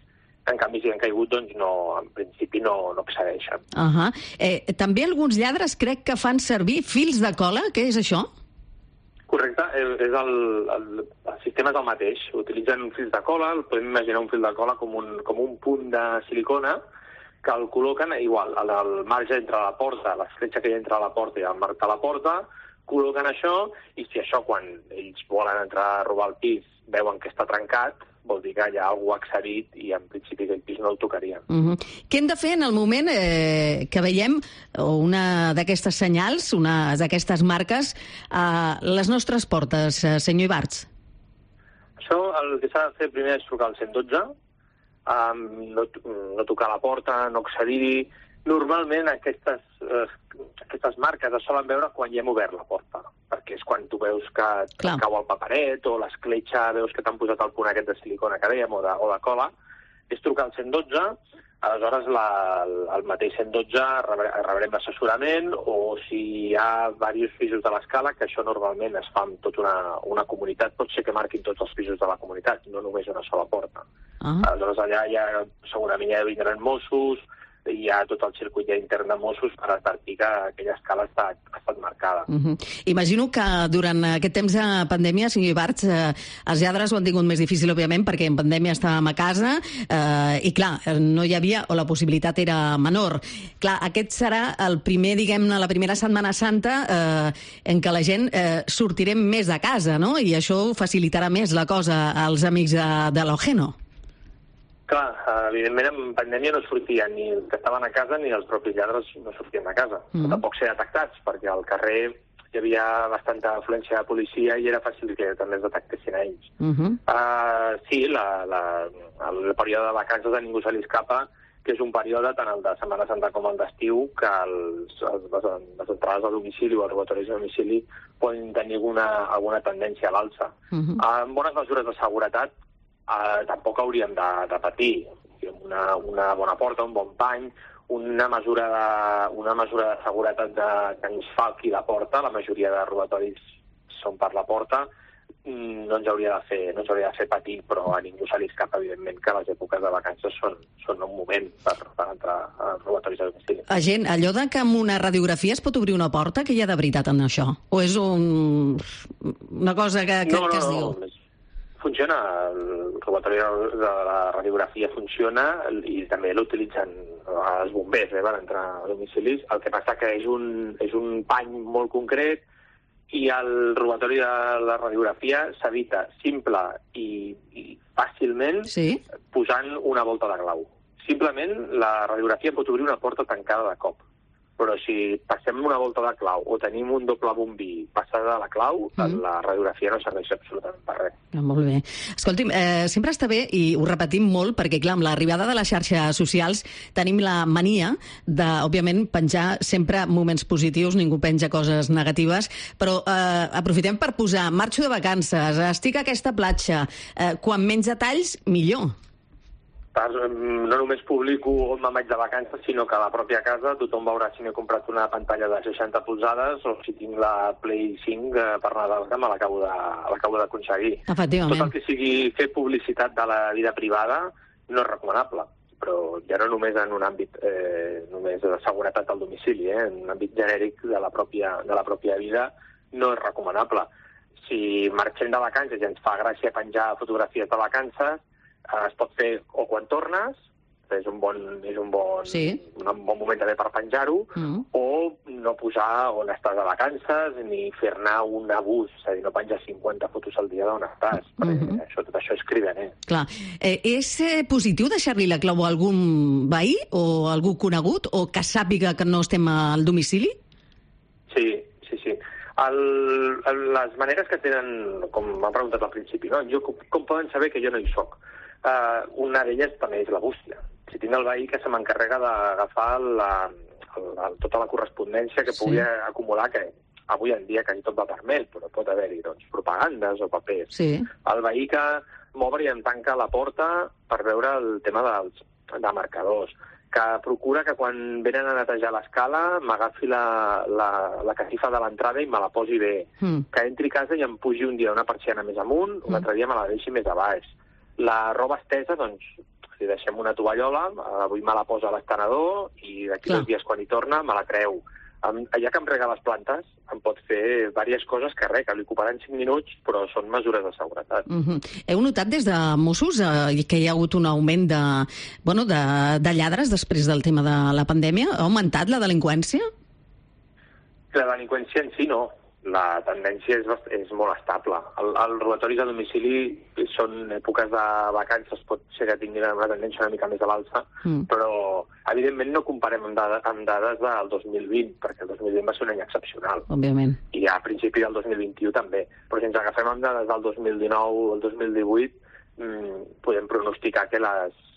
En canvi, si han caigut, doncs en principi no accedeixen. També alguns lladres crec que fan servir fils de cola. Què és això? Correcte, el sistema és el mateix. Utilitzen fils de cola, podem imaginar un fil de cola com un punt de silicona que el col·loquen igual, al marge entre la porta, l'escletxa que hi ha entre la porta i el marc de la porta, col·loquen això, i si això, quan ells volen entrar a robar el pis, veuen que està trencat, vol dir que hi ha algú accedit i en principi aquell pis no el tocarien. Què hem de fer en el moment que veiem una d'aquestes senyals, una d'aquestes marques, a les nostres portes, senyor Ibarz? Això, el que s'ha de fer primer és trucar al 112, no tocar la porta, no accedir-hi. Normalment aquestes marques es solen veure quan ja hem obert la porta, perquè és quan tu veus que cau el paperet o l'escletxa, veus que t'han posat el punt aquest de silicona que dèiem o de cola. És trucar al 112, aleshores el mateix 112 rebrem assessorament, o si hi ha diversos pisos de l'escala, que això normalment es fa amb tota una comunitat, pot ser que marquin tots els pisos de la comunitat, no només una sola porta. Aleshores allà segurament ja vindran Mossos, hi ha tot el circuit intern de Mossos per advertir que aquella escala ha estat marcada. Imagino que durant aquest temps de pandèmia, senyor Ibarz, els lladres ho han tingut més difícil, òbviament, perquè en pandèmia estàvem a casa i, clar, no hi havia, o la possibilitat era menor. Clar, aquest serà el primer, diguem-ne, la primera Setmana Santa en què la gent sortirem més de casa, no? I això facilitarà més la cosa als amics de l'Ojeno. Clar, evidentment en pandèmia no sortien ni els que estaven a casa ni els propis lladres no sortien de casa. Tampoc ser detectats, perquè al carrer hi havia bastanta afluència de policia i era fàcil que també es detectessin a ells. Sí, el període de vacances a ningú se li escapa, que és un període, tant el de Setmana Santa com el d'estiu, que les entrades a domicili o els robatoris a domicili poden tenir alguna tendència a l'alça. Amb bones mesures de seguretat, tampoc hauríem de patir. Una bona porta, un bon pany, una mesura de seguretat que ens falqui la porta. La majoria de robatoris són per la porta. No ens hauria de fer patir, però a ningú se li escapa, evidentment, que les èpoques de vacances són un moment per entrar a robatoris a domicili. Agent, allò de que amb una radiografia es pot obrir una porta, que hi ha de veritat en això? O és una cosa que es diu? Funciona, el robatori de la radiografia funciona i també l'utilitzen els bombers per entrar a domicilis. El que passa que és un pany molt concret i el robatori de la radiografia s'evita simple i fàcilment posant una volta de clau. Simplement la radiografia pot obrir una porta tancada de cop. Però si passem una volta de clau o tenim un doble bombí passada de la clau, la radiografia no serveix absolutament per res. Molt bé. Escolti'm, sempre està bé, i ho repetim molt, perquè, clar, amb l'arribada de les xarxes socials tenim la mania de, òbviament, penjar sempre moments positius, ningú penja coses negatives, però aprofitem per posar marxo de vacances, estic a aquesta platja, quan menys detalls, millor. No només publico on me'n vaig de vacances, sinó que a la pròpia casa tothom veurà si m'he comprat una pantalla de 60 polzades o si tinc la Play 5 per Nadal, que me l'acabo d'aconseguir. Efectivament. Tot el que sigui fer publicitat de la vida privada no és recomanable, però ja no només en un àmbit només de seguretat al domicili, en un àmbit genèric de la pròpia vida no és recomanable. Si marxem de vacances i ens fa gràcia penjar fotografies de vacances, es pot fer o quan tornes, és un bon moment també per penjar-ho, o no posar on estàs de vacances ni fer-ne un abús, és a dir, no penjar 50 fotos al dia d'on estàs, perquè tot això és cridaner. Clar. És positiu deixar-li la clau a algun veí o algú conegut o que sàpiga que no estem al domicili? Sí. Les maneres que tenen, com m'han preguntat al principi, no? Com poden saber que jo no hi soc? Una d'elles també és la bústia. Si tinc el veí que se m'encarrega d'agafar tota la correspondència que pugui acumular, que avui en dia quasi tot va per mail, però pot haver-hi propagandes o papers. El veí que m'obre i em tanca la porta per veure el tema de marcadors, que procura que quan venen a netejar l'escala m'agafi la catifa de l'entrada i me la posi bé, que entri a casa i em pugi un dia una persiana més amunt, un altre dia me la deixi més a baix. La roba estesa, doncs, O sigui, deixem una tovallola, avui me la posa a l'estenedor i d'aquí 2 dies quan hi torna me la creu. Allà que em rega les plantes em pot fer diverses coses que li ocuparan 5 minuts, però són mesures de seguretat. Heu notat des de Mossos que hi ha hagut un augment de lladres després del tema de la pandèmia? Ha augmentat la delinqüència? La delinqüència en si no. La tendència és molt estable. Els robatoris a domicili són èpoques de vacances, pot ser que tinguin una tendència una mica més a l'alça, però evidentment no comparem amb dades del 2020, perquè el 2020 va ser un any excepcional. Òbviament. I a principi del 2021 també. Però si ens agafem amb dades del 2019 o el 2018, podem pronosticar que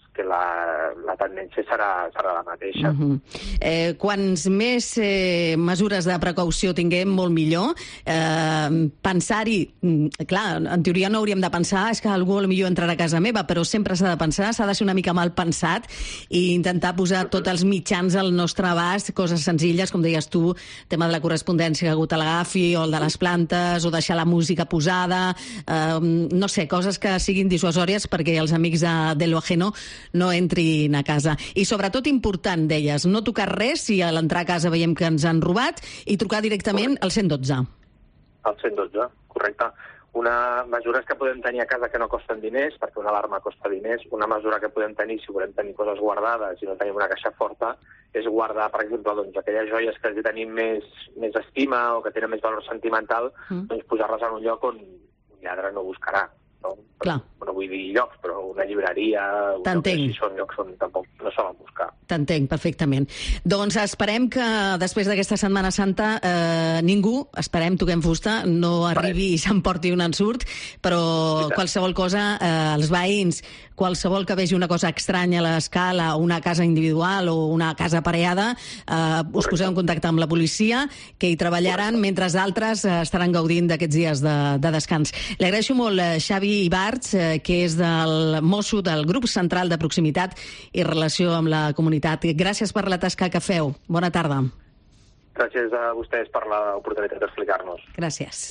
la tendència serà la mateixa. Quants més mesures de precaució tinguem, molt millor. Pensar-hi, clar, en teoria no hauríem de pensar és que algú potser entrarà a casa meva, però sempre s'ha de pensar, s'ha de ser una mica mal pensat i intentar posar tots els mitjans al nostre abast, coses senzilles, com deies tu, tema de la correspondència que algú te l'agafi, o el de les plantes, o deixar la música posada, no sé, coses que siguin dissuasòries perquè els amics de lo ajeno no entrin a casa. I sobretot important, deies, no tocar res si a l'entrar a casa veiem que ens han robat i trucar directament al 112. Al 112, correcte. Una mesura que podem tenir a casa que no costen diners, perquè una alarma costa diners, una mesura que podem tenir si volem tenir coses guardades i no tenim una caixa forta, és guardar, per exemple, aquelles joies que tenim més estima o que tenen més valor sentimental, posar-les en un lloc on un lladre no buscarà. Clar. No vull dir llocs, però una llibreria, T'entenc. són llocs on tampoc no solen buscar. T'entenc perfectament. Doncs esperem que després d'aquesta Setmana Santa ningú, toquem fusta, no arribi i s'emporti un ensurt, però qualsevol cosa, els veïns, qualsevol que vegi una cosa estranya a l'escala, o una casa individual o una casa aparellada, us poseu en contacte amb la policia, que hi treballaran mentre altres estaran gaudint d'aquests dies de descans. Li agraeixo molt, Xavi Ibarz, que és del Mosso, del grup central de proximitat i relació amb la comunitat. Gràcies per la tasca que feu. Bona tarda. Gràcies a vostès per l'oportunitat d'explicar-nos. Gràcies.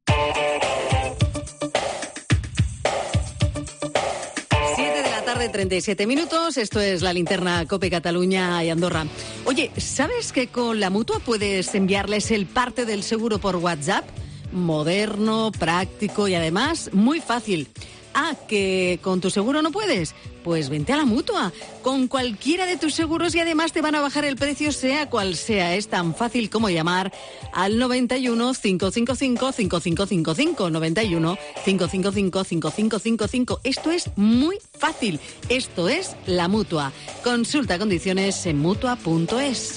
37 minutos, esto es la linterna COPE Cataluña y Andorra. Oye, ¿sabes que con la Mutua puedes enviarles el parte del seguro por WhatsApp? Moderno, práctico y además muy fácil. Ah, ¿que con tu seguro no puedes? Pues vente a la Mutua, con cualquiera de tus seguros y además te van a bajar el precio sea cual sea. Es tan fácil como llamar al 91 555 5555, 91 555 5555. Esto es muy fácil. Esto es la Mutua. Consulta condiciones en Mutua.es.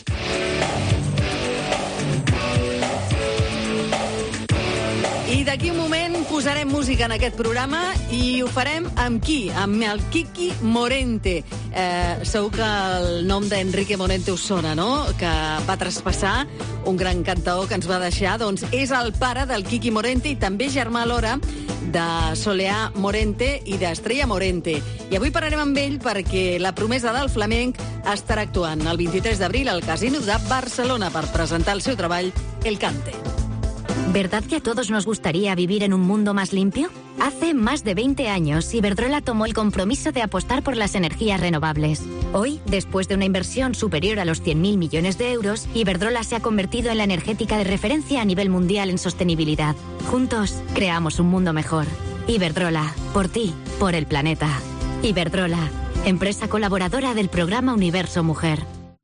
I d'aquí un moment posarem música en aquest programa i ho farem amb qui? Amb el Quiqui Morente. Segur que el nom d'Enrique Morente us sona, no? Que va traspassar un gran cantador que ens va deixar. Doncs és el pare del Quiqui Morente i també germà alhora de Soleá Morente i d'Estrella Morente. I avui parlarem amb ell perquè la promesa del flamenc estarà actuant el 23 d'abril al Casino de Barcelona per presentar el seu treball El Cante. ¿Verdad que a todos nos gustaría vivir en un mundo más limpio? Hace más de 20 años, Iberdrola tomó el compromiso de apostar por las energías renovables. Hoy, después de una inversión superior a los 100.000 millones de euros, Iberdrola se ha convertido en la energética de referencia a nivel mundial en sostenibilidad. Juntos, creamos un mundo mejor. Iberdrola, por ti, por el planeta. Iberdrola, empresa colaboradora del programa Universo Mujer.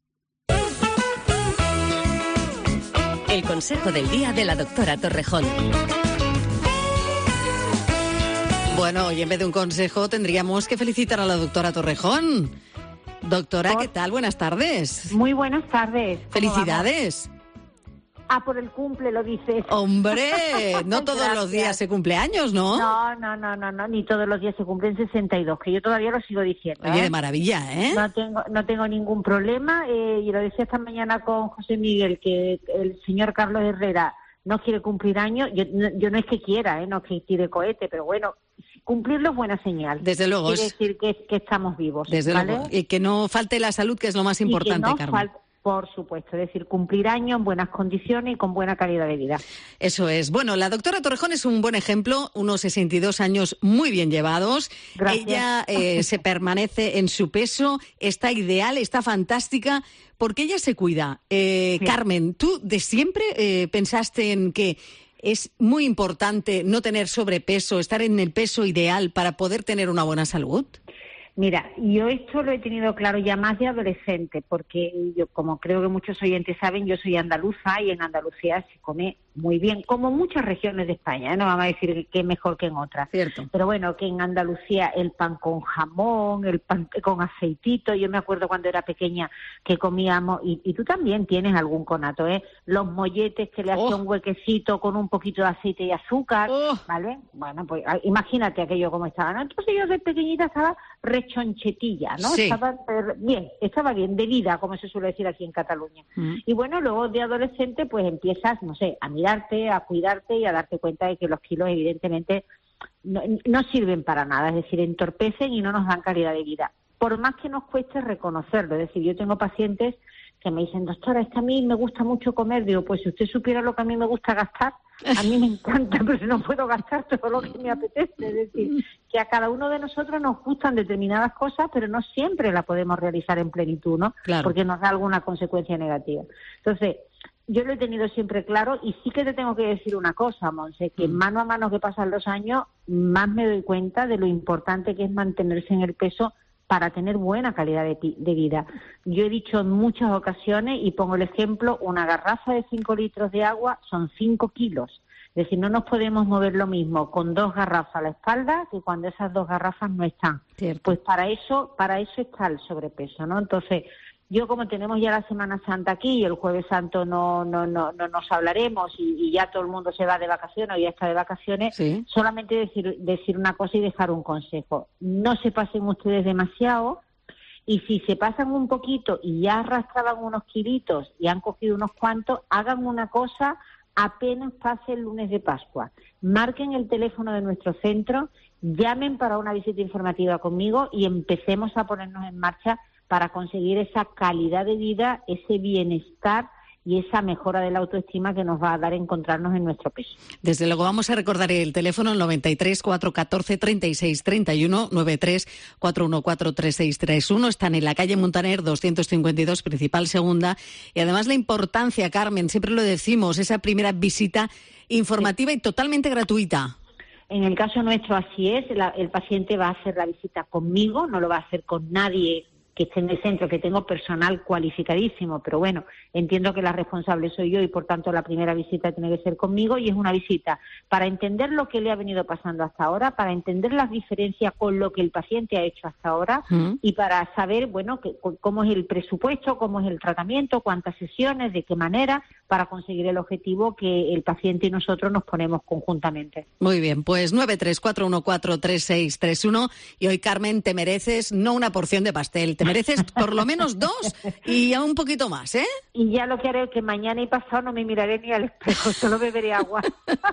El consejo del día de la doctora Torrejón. Bueno, y en vez de un consejo tendríamos que felicitar a la doctora Torrejón. Doctora, ¿qué tal? Buenas tardes. Muy buenas tardes. ¡Felicidades! Por el cumple, lo dices. ¡Hombre! No todos los días se cumple años, ¿no? No, ni todos los días se cumplen 62, que yo todavía lo sigo diciendo. Oye, de maravilla, ¿eh? No tengo ningún problema, y lo decía esta mañana con José Miguel, que el señor Carlos Herrera no quiere cumplir años. Yo no es que quiera, no es que tire cohete, pero bueno, cumplirlo es buena señal. Desde luego. Quiere decir que estamos vivos. Desde ¿vale? luego. Y que no falte la salud, que es lo más importante, Carmen. Por supuesto, es decir, cumplir años en buenas condiciones y con buena calidad de vida. Eso es. Bueno, la doctora Torrejón es un buen ejemplo, unos 62 años muy bien llevados. Gracias. Ella se permanece en su peso, está ideal, está fantástica, porque ella se cuida. Carmen, ¿tú de siempre pensaste en que es muy importante no tener sobrepeso, estar en el peso ideal para poder tener una buena salud? Mira, yo esto lo he tenido claro ya más de adolescente, porque yo, como creo que muchos oyentes saben, yo soy andaluza y en Andalucía se come muy bien, como en muchas regiones de España, no vamos a decir que es mejor que en otras. Cierto. Pero bueno, que en Andalucía el pan con jamón, el pan con aceitito, yo me acuerdo cuando era pequeña que comíamos, y tú también tienes algún conato, los molletes que le hacía un huequecito con un poquito de aceite y azúcar, ¿vale? Bueno, pues imagínate aquello como estaba, ¿no? Entonces yo de pequeñita estaba rechonchetilla, ¿no? Sí. Estaba bien, de vida, como se suele decir aquí en Cataluña. Y bueno, luego de adolescente pues empiezas, no sé, a mirarte, a cuidarte y a darte cuenta de que los kilos evidentemente no sirven para nada, es decir, entorpecen y no nos dan calidad de vida. Por más que nos cueste reconocerlo, es decir, yo tengo pacientes que me dicen, doctora, es que a mí me gusta mucho comer. Digo, pues si usted supiera lo que a mí me gusta gastar, a mí me encanta, pero no puedo gastar todo lo que me apetece. Es decir, que a cada uno de nosotros nos gustan determinadas cosas, pero no siempre la podemos realizar en plenitud, ¿no? Claro. Porque nos da alguna consecuencia negativa. Entonces, yo lo he tenido siempre claro y sí que te tengo que decir una cosa, Monse, que mano a mano que pasan los años, más me doy cuenta de lo importante que es mantenerse en el peso para tener buena calidad de vida. Yo he dicho en muchas ocasiones, y pongo el ejemplo, una garrafa de 5 litros de agua son 5 kilos. Es decir, no nos podemos mover lo mismo con 2 garrafas a la espalda que cuando esas 2 garrafas no están. Cierto. Pues para eso está el sobrepeso, ¿no? Entonces, yo como tenemos ya la Semana Santa aquí y el Jueves Santo no nos hablaremos y ya todo el mundo se va de vacaciones o ya está de vacaciones, sí. Solamente decir una cosa y dejar un consejo. No se pasen ustedes demasiado y si se pasan un poquito y ya arrastraban unos kilitos y han cogido unos cuantos, hagan una cosa apenas pase el lunes de Pascua. Marquen el teléfono de nuestro centro, llamen para una visita informativa conmigo y empecemos a ponernos en marcha para conseguir esa calidad de vida, ese bienestar y esa mejora de la autoestima que nos va a dar encontrarnos en nuestro peso. Desde luego vamos a recordar el teléfono, el 93 414 36 31, 93 414 3631. Están en la calle Montaner 252, principal segunda. Y además la importancia, Carmen, siempre lo decimos, esa primera visita informativa y totalmente gratuita. En el caso nuestro así es, el paciente va a hacer la visita conmigo, no lo va a hacer con nadie que esté en el centro, que tengo personal cualificadísimo, pero bueno, entiendo que la responsable soy yo y por tanto la primera visita tiene que ser conmigo y es una visita para entender lo que le ha venido pasando hasta ahora, para entender las diferencias con lo que el paciente ha hecho hasta ahora y para saber, bueno, cómo es el presupuesto, cómo es el tratamiento, cuántas sesiones, de qué manera, para conseguir el objetivo que el paciente y nosotros nos ponemos conjuntamente. Muy bien, pues 934143631 y hoy, Carmen, te mereces no una porción de pastel, te mereces por lo menos 2 y un poquito más, ¿eh? Y ya lo que haré es que mañana y pasado no me miraré ni al espejo, solo beberé agua.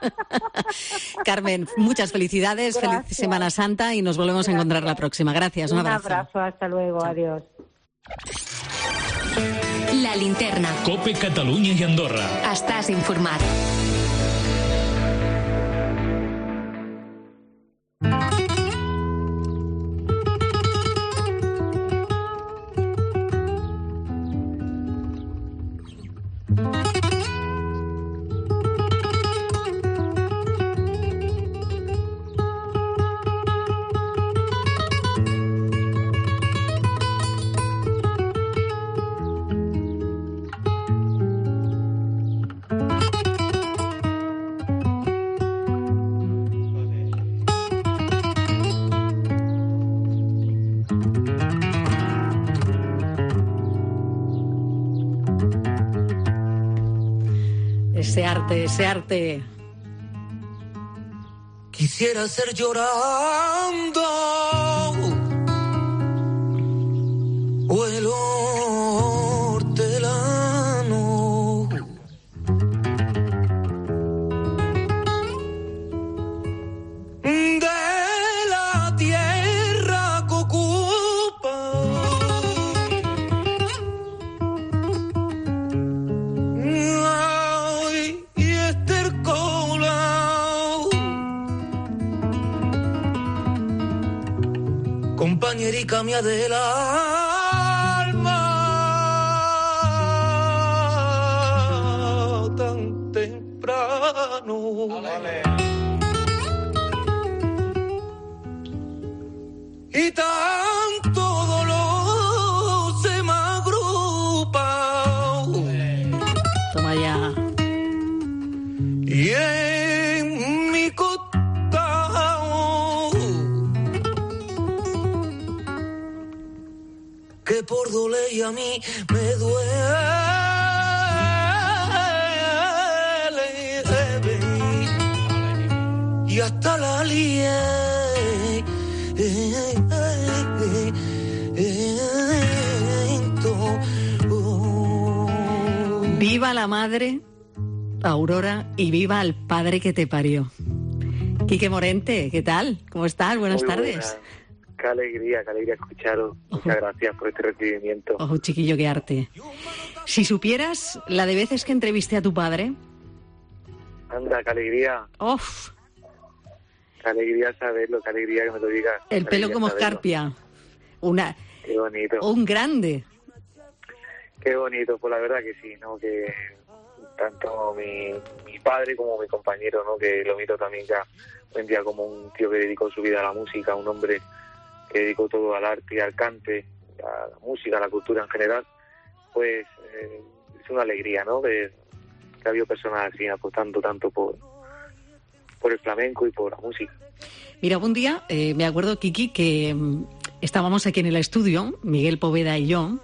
Carmen, muchas felicidades, Gracias. Feliz Semana Santa y nos volvemos a encontrar la próxima. Gracias, un abrazo. Un abrazo, hasta luego, Chao. Adiós. La linterna. Cope Catalunya i Andorra. Estàs informat. Ese arte. Quisiera ser llorando o el hortelano. De la tierra que ocupa América mía del alma, tan temprano. Vale. Y tanto dolor se me agrupa. Toma ya. Y en mi costado, que por doler y a mí me duele, y hasta la lié. Viva la madre, Aurora, y viva el padre que te parió. Quique Morente, ¿qué tal? ¿Cómo estás? Buenas tardes. Buena. Qué alegría escucharos. Muchas gracias por este recibimiento. Ojo, chiquillo, qué arte. Si supieras la de veces que entrevisté a tu padre... Anda, qué alegría. ¡Uf! Qué alegría saberlo, qué alegría que me lo digas. El pelo como escarpia. Qué bonito. Un grande. Qué bonito, pues la verdad que sí, ¿no? Que tanto mi padre como mi compañero, ¿no? Que lo miro también ya hoy en día como un tío que dedicó su vida a la música, un hombre que dedicó todo al arte y al cante, a la música, a la cultura en general, pues es una alegría, ¿no? Ver que ha habido personas así apostando tanto por el flamenco y por la música. Mira, un día me acuerdo, Kiki, que estábamos aquí en el estudio, Miguel Poveda y yo,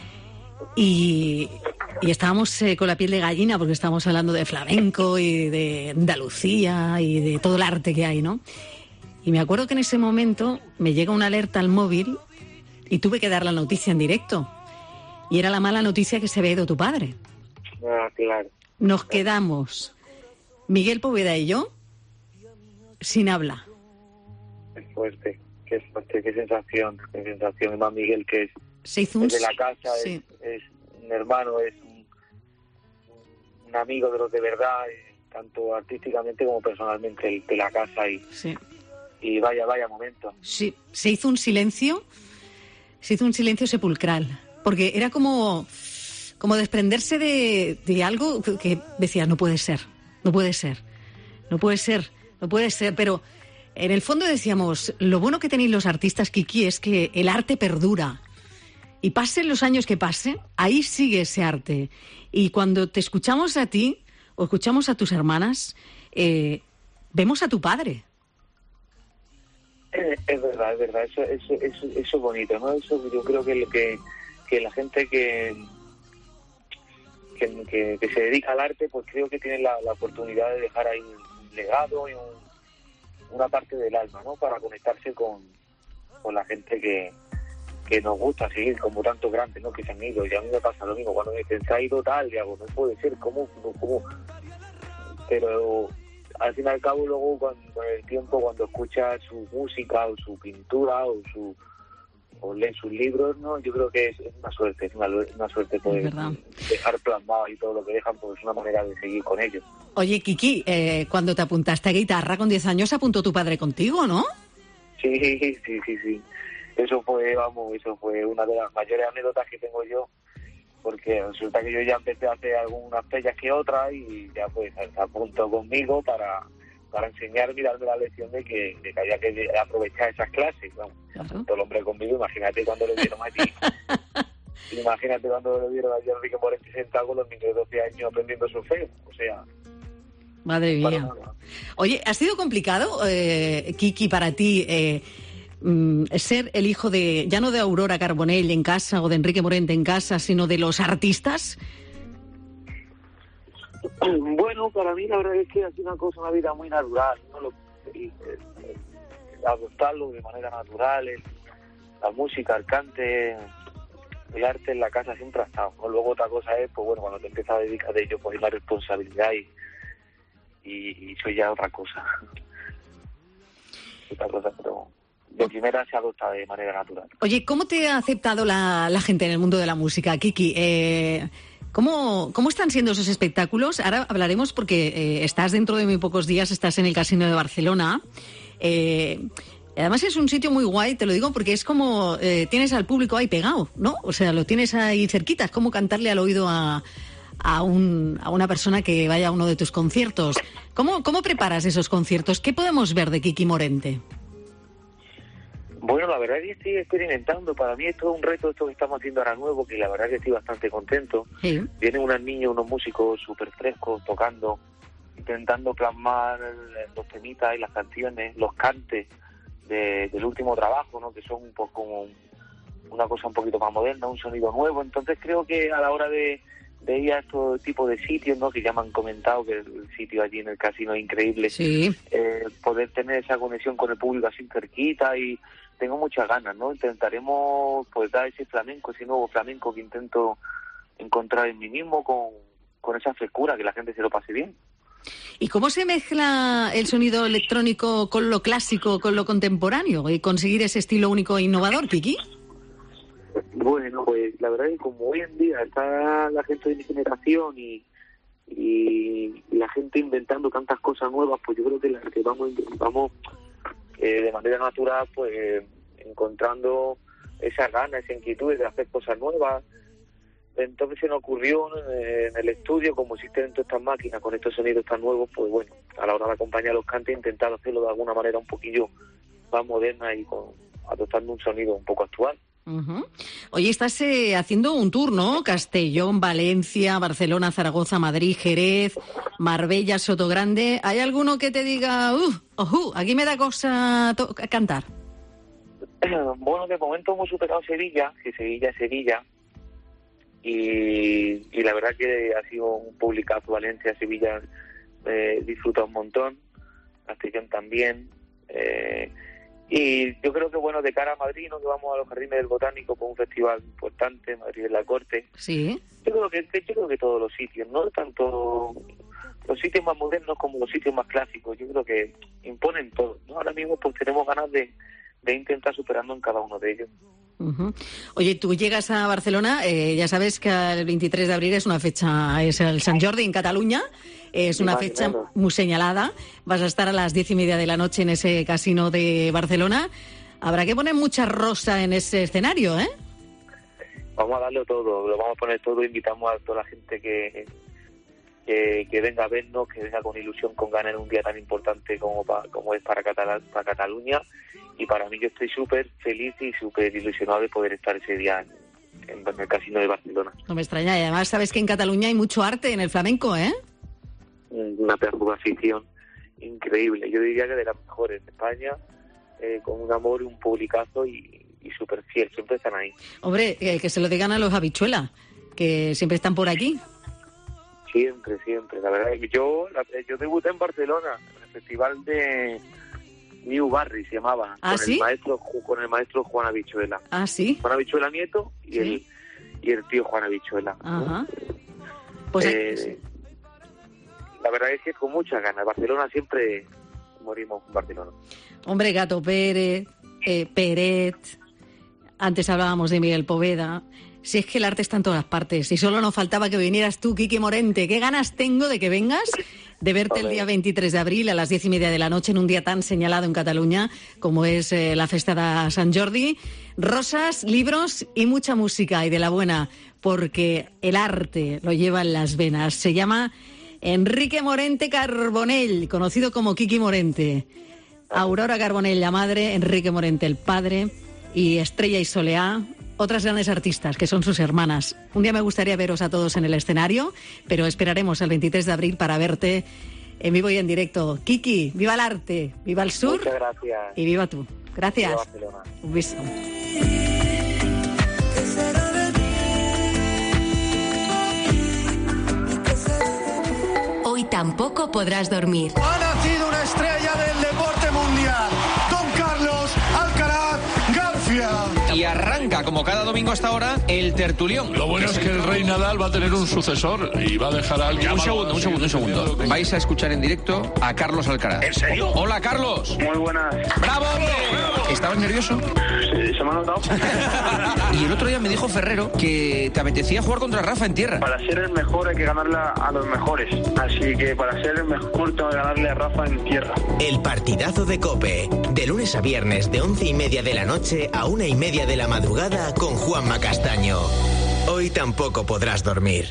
y estábamos con la piel de gallina porque estábamos hablando de flamenco y de Andalucía y de todo el arte que hay, ¿no? Y me acuerdo que en ese momento me llega una alerta al móvil y tuve que dar la noticia en directo. Y era la mala noticia que se había ido tu padre. Ah, claro. Nos quedamos, Miguel Poveda y yo, sin habla. Qué fuerte, qué sensación. Y más Miguel, que es de la casa, sí. es un hermano, es un amigo de los de verdad, tanto artísticamente como personalmente de la casa. Y vaya momento. Sí, se hizo un silencio sepulcral, porque era como desprenderse de algo que decía, no puede ser, pero en el fondo decíamos, lo bueno que tenéis los artistas, Kiki, es que el arte perdura. Y pasen los años que pasen, ahí sigue ese arte. Y cuando te escuchamos a ti, o escuchamos a tus hermanas, vemos a tu padre. Es verdad, eso es bonito, ¿no? Eso yo creo que la gente que se dedica al arte, pues creo que tiene la oportunidad de dejar ahí un legado y una parte del alma, ¿no? Para conectarse con la gente que nos gusta seguir, como tantos grandes, ¿no? Que se han ido. Y a mí me pasa lo mismo, cuando me dicen, se ha ido tal, digo, no puede ser, ¿cómo? Pero al fin y al cabo, luego con el tiempo, cuando escuchas su música o su pintura o lees sus libros, ¿no? Yo creo que es una suerte, una suerte poder dejar plasmado y todo lo que dejan, pues es una manera de seguir con ellos. Oye, Kiki, cuando te apuntaste a guitarra con 10 años, apuntó tu padre contigo, ¿no? Sí. Eso fue una de las mayores anécdotas que tengo yo, porque resulta que yo ya empecé a hacer algunas pellas que otras y ya pues se apuntó conmigo para enseñarme y darme la lección de que había que aprovechar esas clases. Vamos, claro. Todo el hombre conmigo, imagínate cuando lo vieron allí. Imagínate cuando lo vieron allí a Enrique Morente sentado con los niños de 12 años aprendiendo solfeo. O sea... Madre mía. Oye, ¿ha sido complicado, Kiki, para ti... ser el hijo ya no de Aurora Carbonell en casa o de Enrique Morente en casa, sino de los artistas? Bueno, para mí la verdad es que ha sido una vida muy natural, ¿no? Adoptarlo de manera natural, la música, el cante, el arte en la casa siempre ha estado, ¿no? Luego otra cosa es, pues bueno, cuando te empiezas a dedicar de ello, pues hay más responsabilidad y eso ya es otra cosa. Pero... de primera se adopta de manera natural. Oye, ¿cómo te ha aceptado la gente en el mundo de la música, Kiki? ¿Cómo están siendo esos espectáculos? Ahora hablaremos porque estás dentro de muy pocos días, estás en el Casino de Barcelona. Además es un sitio muy guay, te lo digo porque es como tienes al público ahí pegado, ¿no? O sea, lo tienes ahí cerquita, es como cantarle al oído a una persona que vaya a uno de tus conciertos. ¿Cómo preparas esos conciertos? ¿Qué podemos ver de Kiki Morente? Bueno, la verdad es que estoy experimentando. Para mí esto es un reto, esto que estamos haciendo ahora nuevo, que la verdad es que estoy bastante contento. Sí. Vienen unos niños, unos músicos súper frescos, tocando, intentando plasmar los temitas y las canciones, los cantes del último trabajo, ¿no? Que son un poco como una cosa un poquito más moderna, un sonido nuevo. Entonces creo que a la hora de ir a estos tipos de sitios, ¿no? Que ya me han comentado que el sitio allí en el casino es increíble. Sí. Poder tener esa conexión con el público así cerquita, y tengo muchas ganas, ¿no? Intentaremos pues dar ese flamenco, ese nuevo flamenco que intento encontrar en mí mismo, con esa frescura, que la gente se lo pase bien. ¿Y cómo se mezcla el sonido electrónico con lo clásico, con lo contemporáneo, y conseguir ese estilo único e innovador, Kiki? Bueno, pues la verdad es que como hoy en día está la gente de mi generación y la gente inventando tantas cosas nuevas, pues yo creo que las que vamos de manera natural, pues encontrando esa gana, esa inquietud de hacer cosas nuevas. Entonces se nos ocurrió en el estudio, como existen todas estas máquinas con estos sonidos tan nuevos, pues bueno, a la hora de acompañar a los cantes, intentar hacerlo de alguna manera un poquillo más moderna y adoptando un sonido un poco actual. Uh-huh. Oye, estás haciendo un tour, ¿no? Castellón, Valencia, Barcelona, Zaragoza, Madrid, Jerez, Marbella, Sotogrande. ¿Hay alguno que te diga, aquí me da cosa cantar? Bueno, de momento hemos superado Sevilla, que Sevilla es Sevilla. Y la verdad que ha sido un publicazo. Valencia, Sevilla, disfruta un montón. Castellón también. Y yo creo que, bueno, de cara a Madrid, ¿no? Que vamos a los Jardines del Botánico con un festival importante, Madrid de la Corte. Sí. Yo creo que todos los sitios, no tanto los sitios más modernos como los sitios más clásicos. Yo creo que imponen todo, ¿no? Ahora mismo pues tenemos ganas de intentar superarnos en cada uno de ellos. Uh-huh. Oye, tú llegas a Barcelona, ya sabes que el 23 de abril es una fecha, es el Sant Jordi en Cataluña, es una fecha muy señalada. Vas a estar a las 10:30 de la noche en ese casino de Barcelona. Habrá que poner mucha rosa en ese escenario, ¿eh? Vamos a darlo todo, lo vamos a poner todo. Invitamos a toda la gente que venga a vernos, que venga con ilusión, con ganas en un día tan importante como es para Cataluña. Y para mí, yo estoy súper feliz y súper ilusionado de poder estar ese día en el Casino de Barcelona. No me extraña, y además sabes que en Cataluña hay mucho arte en el flamenco, ¿eh? Una pedazo de afición increíble. Yo diría que de las mejores de España, con un amor y un publicazo y súper fiel. Siempre están ahí. Hombre, que se lo digan a los Habichuela, que siempre están por aquí. Siempre. La verdad es que yo debuté en Barcelona, en el festival de New Barri se llamaba, con el maestro Juan Habichuela. Ah, sí. Juan Habichuela nieto y el tío Juan Habichuela. Ajá. Pues la verdad es que con muchas ganas. Barcelona siempre morimos en Barcelona. Hombre, Gato Pérez, Peret, antes hablábamos de Miguel Poveda. Si es que el arte está en todas partes, y solo nos faltaba que vinieras tú, Kiki Morente. Qué ganas tengo de que vengas, de verte el día 23 de abril a las 10:30 de la noche, en un día tan señalado en Cataluña como es la festa de Sant Jordi. Rosas, libros y mucha música, y de la buena, porque el arte lo lleva en las venas. Se llama Enrique Morente Carbonell, conocido como Kiki Morente. Aurora Carbonell, la madre, Enrique Morente, el padre, y Estrella y Soleá, otras grandes artistas que son sus hermanas. Un día me gustaría veros a todos en el escenario, pero esperaremos el 23 de abril para verte en vivo y en directo. Kiki, viva el arte, viva el sur. Muchas gracias. Y viva tú. Gracias. Viva Barcelona. Un beso. Hoy tampoco podrás dormir. Ha nacido una estrella del deporte mundial, don Carlos Alcaraz García. Y arranca arranca, como cada domingo hasta ahora, el tertulión. Lo bueno es que el Rey Nadal va a tener un sucesor y va a dejar a alguien... Un segundo. Vais a escuchar en directo a Carlos Alcaraz. ¿En serio? Hola, Carlos. Muy buenas. ¡Bravo, hombre! ¿Estabas nervioso? Sí, se me ha notado. Y el otro día me dijo Ferrero que te apetecía jugar contra Rafa en tierra. Para ser el mejor hay que ganarle a los mejores. Así que para ser el mejor tengo que ganarle a Rafa en tierra. El partidazo de COPE. De lunes a viernes de 11:30 de la noche a 1:30 de la madrugada con Juanma Castaño. Hoy tampoco podrás dormir.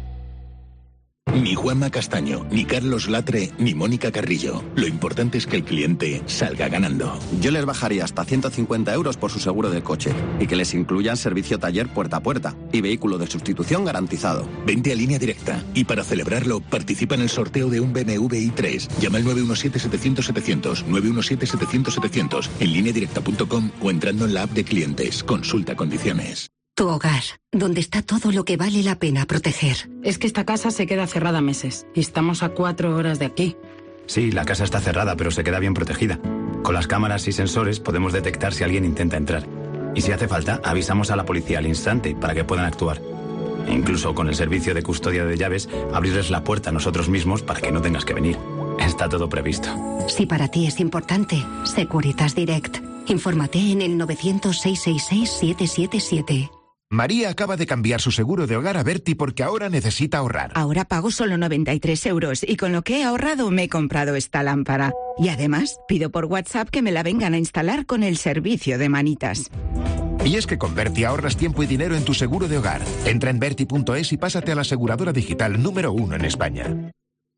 Ni Juanma Castaño, ni Carlos Latre, ni Mónica Carrillo. Lo importante es que el cliente salga ganando. Yo les bajaría hasta 150 euros por su seguro del coche y que les incluyan servicio taller puerta a puerta y vehículo de sustitución garantizado. Vente a Línea Directa y para celebrarlo participa en el sorteo de un BMW i3. Llama al 917-700-700, 917-700-700 en lineadirecta.com o entrando en la app de clientes. Consulta condiciones. Tu hogar, donde está todo lo que vale la pena proteger. Es que esta casa se queda cerrada meses y estamos a 4 horas de aquí. Sí, la casa está cerrada, pero se queda bien protegida. Con las cámaras y sensores podemos detectar si alguien intenta entrar. Y si hace falta, avisamos a la policía al instante para que puedan actuar. E incluso con el servicio de custodia de llaves, abrirles la puerta a nosotros mismos para que no tengas que venir. Está todo previsto. Si para ti es importante, Securitas Direct. Infórmate en el 900-666-777. María acaba de cambiar su seguro de hogar a Berti porque ahora necesita ahorrar. Ahora pago solo 93 euros y con lo que he ahorrado me he comprado esta lámpara. Y además, pido por WhatsApp que me la vengan a instalar con el servicio de manitas. Y es que con Berti ahorras tiempo y dinero en tu seguro de hogar. Entra en Berti.es y pásate a la aseguradora digital número 1 en España.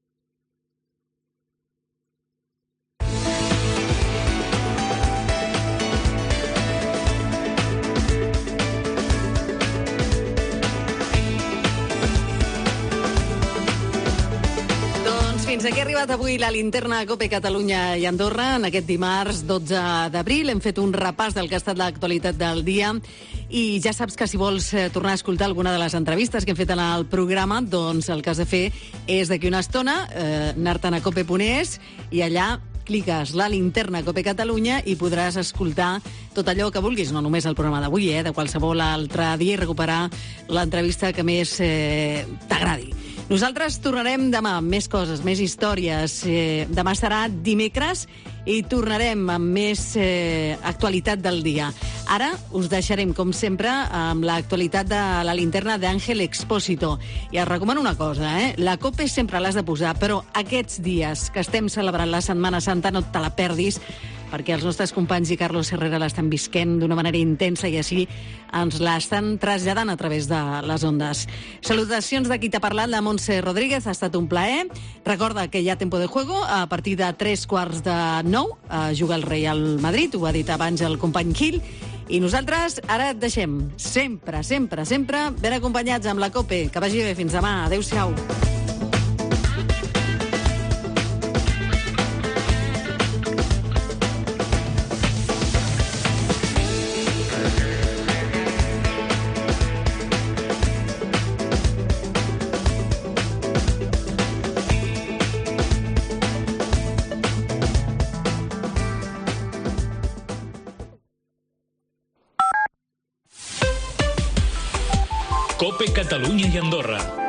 Fins aquí ha arribat avui la linterna COPE Catalunya i Andorra. En aquest dimarts 12 d'abril hem fet un repàs del que ha estat l'actualitat del dia i ja saps que si vols tornar a escoltar alguna de les entrevistes que hem fet en el programa, doncs el que has de fer és d'aquí una estona anar-te'n a cope.es i allà cliques la linterna COPE Catalunya i podràs escoltar tot allò que vulguis, no només el programa d'avui, de qualsevol altre dia i recuperar l'entrevista que més t'agradi. Nosaltres tornarem demà amb més coses, més històries. Demà serà dimecres i tornarem amb més actualitat del dia. Ara us deixarem, com sempre, amb l'actualitat de la linterna d'Àngel Expósito. I et recomano una cosa, la COPE sempre l'has de posar, però aquests dies que estem celebrant la Setmana Santa no te la perdis, perquè els nostres companys i Carlos Herrera l'estan visquent d'una manera intensa i així ens l'estan traslladant a través de les ondes. Salutacions de qui t'ha parlat, la Montse Rodríguez, ha estat un plaer. Recorda que hi ha tempo de juego, a partir de 8:45 juga el Real Madrid, ho ha dit abans el company Gil, i nosaltres ara et deixem sempre ben acompanyats amb la COPE. Que vagi bé, fins demà, adéu-siau. COPE Catalunya i Andorra.